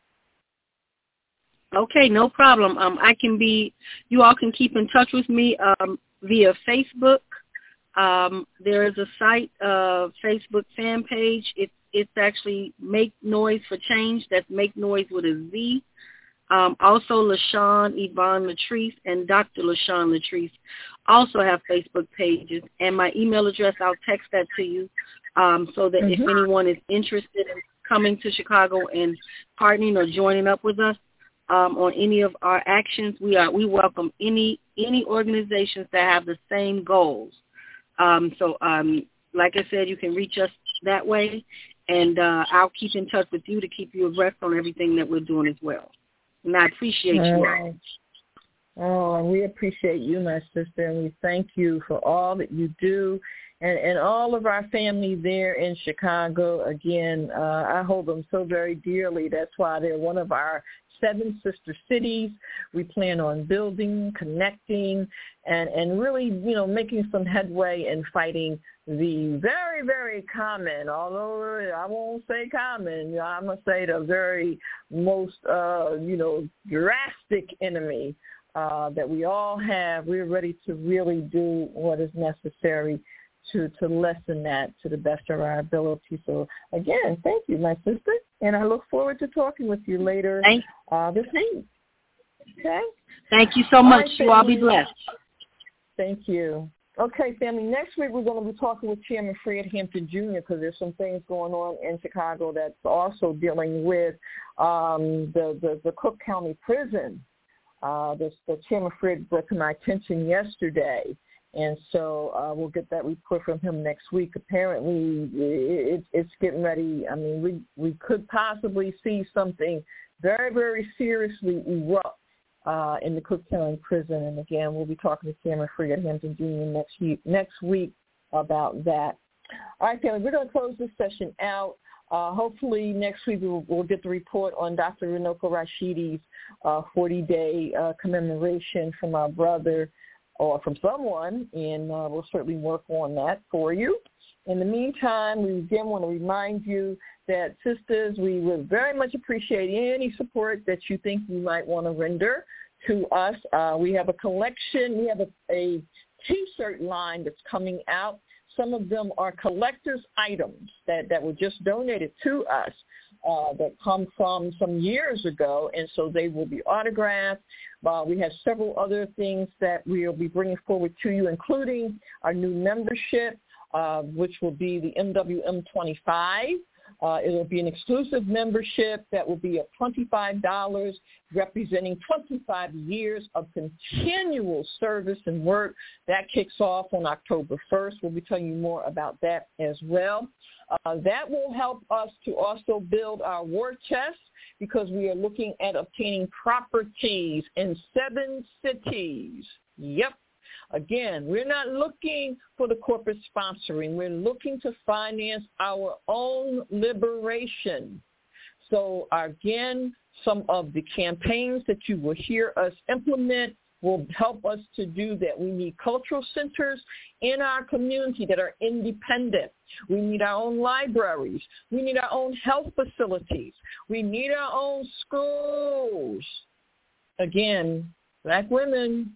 Okay, no problem. Um, I can be, you all can keep in touch with me um, via Facebook. Um, there is a site, uh, Facebook fan page. It, it's actually Make Noise for Change. That's Make Noise with a Z. Um, also, LaShawn Yvonne Latrice and Doctor LaShawn Latrice also have Facebook pages. And my email address, I'll text that to you um, so that mm-hmm. if anyone is interested in coming to Chicago and partnering or joining up with us um, on any of our actions, we are we welcome any any organizations that have the same goals. Um, so, um, like I said, you can reach us that way, and uh, I'll keep in touch with you to keep you abreast on everything that we're doing as well. And I appreciate you all. Oh, and we appreciate you, my sister, and we thank you for all that you do. And, and all of our family there in Chicago, again, uh, I hold them so very dearly. That's why they're one of our seven sister cities. We plan on building, connecting, and, and really, you know, making some headway in fighting the very, very common, although I won't say common, I'm going to say the very most, uh, you know, drastic enemy uh, that we all have. We're ready to really do what is necessary to, to lessen that to the best of our ability. So, again, thank you, my sister, and I look forward to talking with you later uh, this week. Okay? Thank you so much. You all be blessed. Thank you. Okay, family, next week we're going to be talking with Chairman Fred Hampton Junior because there's some things going on in Chicago that's also dealing with um, the, the, the Cook County Prison. Uh, the, the Chairman Fred brought to my attention yesterday, and so uh, we'll get that report from him next week. Apparently, it, it's getting ready. I mean, we, we could possibly see something very, very seriously erupt Uh, in the Cook County Prison. And again, we'll be talking to Chairman Fred Hampton Junior next week, next week about that. All right, family, we're going to close this session out. Uh, hopefully next week we'll, we'll get the report on Doctor Runoko Rashidi's uh, forty-day uh, commemoration from our brother or from someone, and uh, we'll certainly work on that for you. In the meantime, we again want to remind you that, sisters, we would very much appreciate any support that you think you might want to render to us. Uh, we have a collection. We have a, a T-shirt line that's coming out. Some of them are collector's items that, that were just donated to us uh, that come from some years ago, and so they will be autographed. Uh, we have several other things that we'll be bringing forward to you, including our new membership, uh, which will be the M W M twenty-five. Uh, it will be an exclusive membership that will be at twenty-five dollars, representing twenty-five years of continual service and work. That kicks off on October first. We'll be telling you more about that as well. Uh, that will help us to also build our war chest because we are looking at obtaining properties in seven cities. Yep. Again, we're not looking for the corporate sponsoring. We're looking to finance our own liberation. So, again, some of the campaigns that you will hear us implement will help us to do that. We need cultural centers in our community that are independent. We need our own libraries. We need our own health facilities. We need our own schools. Again, Black women,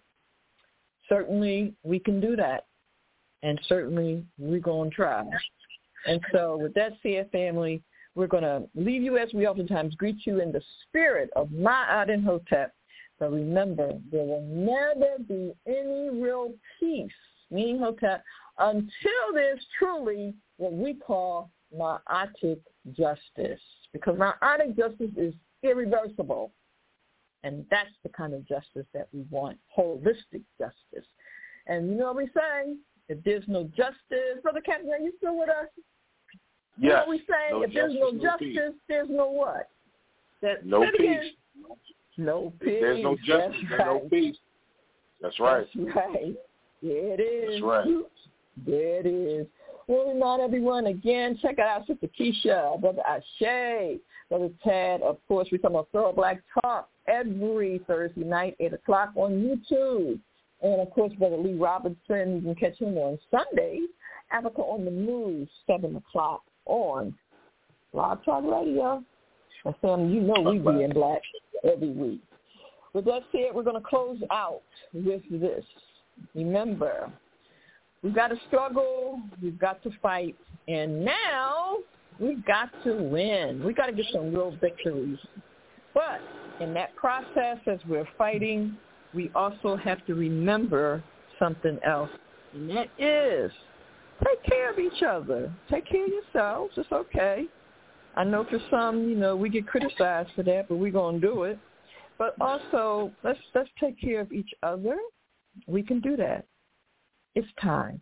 certainly we can do that, and certainly we're going to try. And so with that said, family, we're going to leave you as we oftentimes greet you in the spirit of Ma'at and Hotep. But remember, there will never be any real peace, meaning Hotep, until there's truly what we call Ma'atic justice. Because Ma'atic justice is irreversible. And that's the kind of justice that we want, holistic justice. And you know what we say, if there's no justice, Brother Captain, are you still with us? You Yes. know what we say? No if there's no justice, no there's no what? That, no peace. Again. No peace. If there's no justice, That's there's right. no peace. That's right. That's right. There it is. That's right. There it is. We'll remind everyone again, check out Sister Keisha, Brother Ashe, Brother Tad. Of course, we come on Thorough Black Talk every Thursday night, eight o'clock on YouTube. And, of course, Brother Lee Robinson, you can catch him on Sundays. Africa on the Move, seven o'clock on Blog Talk Radio. And Sam, you know we be in black every week. With that said, we're going to close out with this. Remember, we've got to struggle, we've got to fight, and now we've got to win. We've got to get some real victories. But in that process, as we're fighting, we also have to remember something else, and that is take care of each other. Take care of yourselves. It's okay. I know for some, you know, we get criticized for that, but we're going to do it. But also, let's let's take care of each other. We can do that. It's time.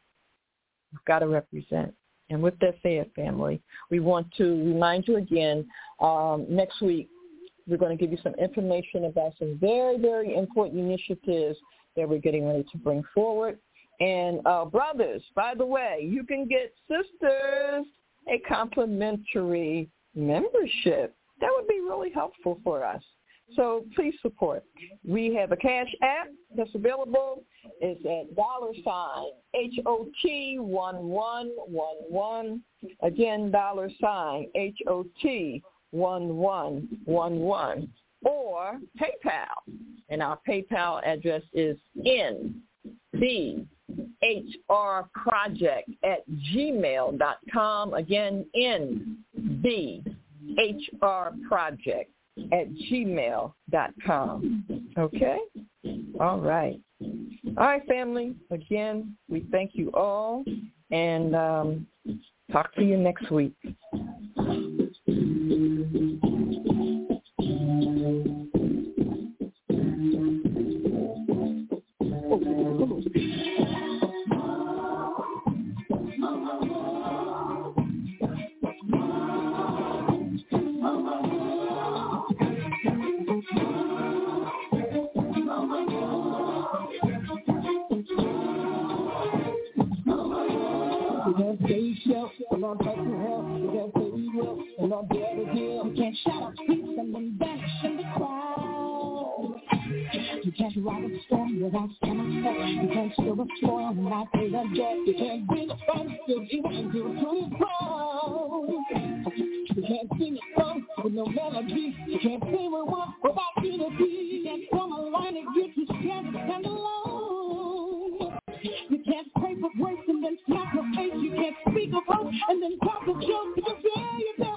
We've got to represent. And with that said, family, we want to remind you again, um, next week, we're going to give you some information about some very, very important initiatives that we're getting ready to bring forward. And uh, brothers, by the way, you can get sisters a complimentary membership. That would be really helpful for us. So please support. We have a cash app that's available. It's at dollar sign H O T one one one one. Again, dollar sign H O T one one one one. Or PayPal. And our PayPal address is N B H R project at gmail dot com. Again, N B H R project at gmail dot com. Okay? All right. All right, family. Again, we thank you all, and um, talk to you next week. And I'm back to hell, you can't say we will, and I'm there to deal. You can't shout out streets and then vanish in the crowd. You can't ride a storm without standing up. You can't steal a spoil and not pay the debt. You can't bring a fun, still evil and do it to the crowd. You can't sing a song with no melody. You can't play with one without unity. You can't form a line and get you scared to stand alone. You can't pray for grace and then smack your face. You can't speak of hope and then talk a joke. You can say you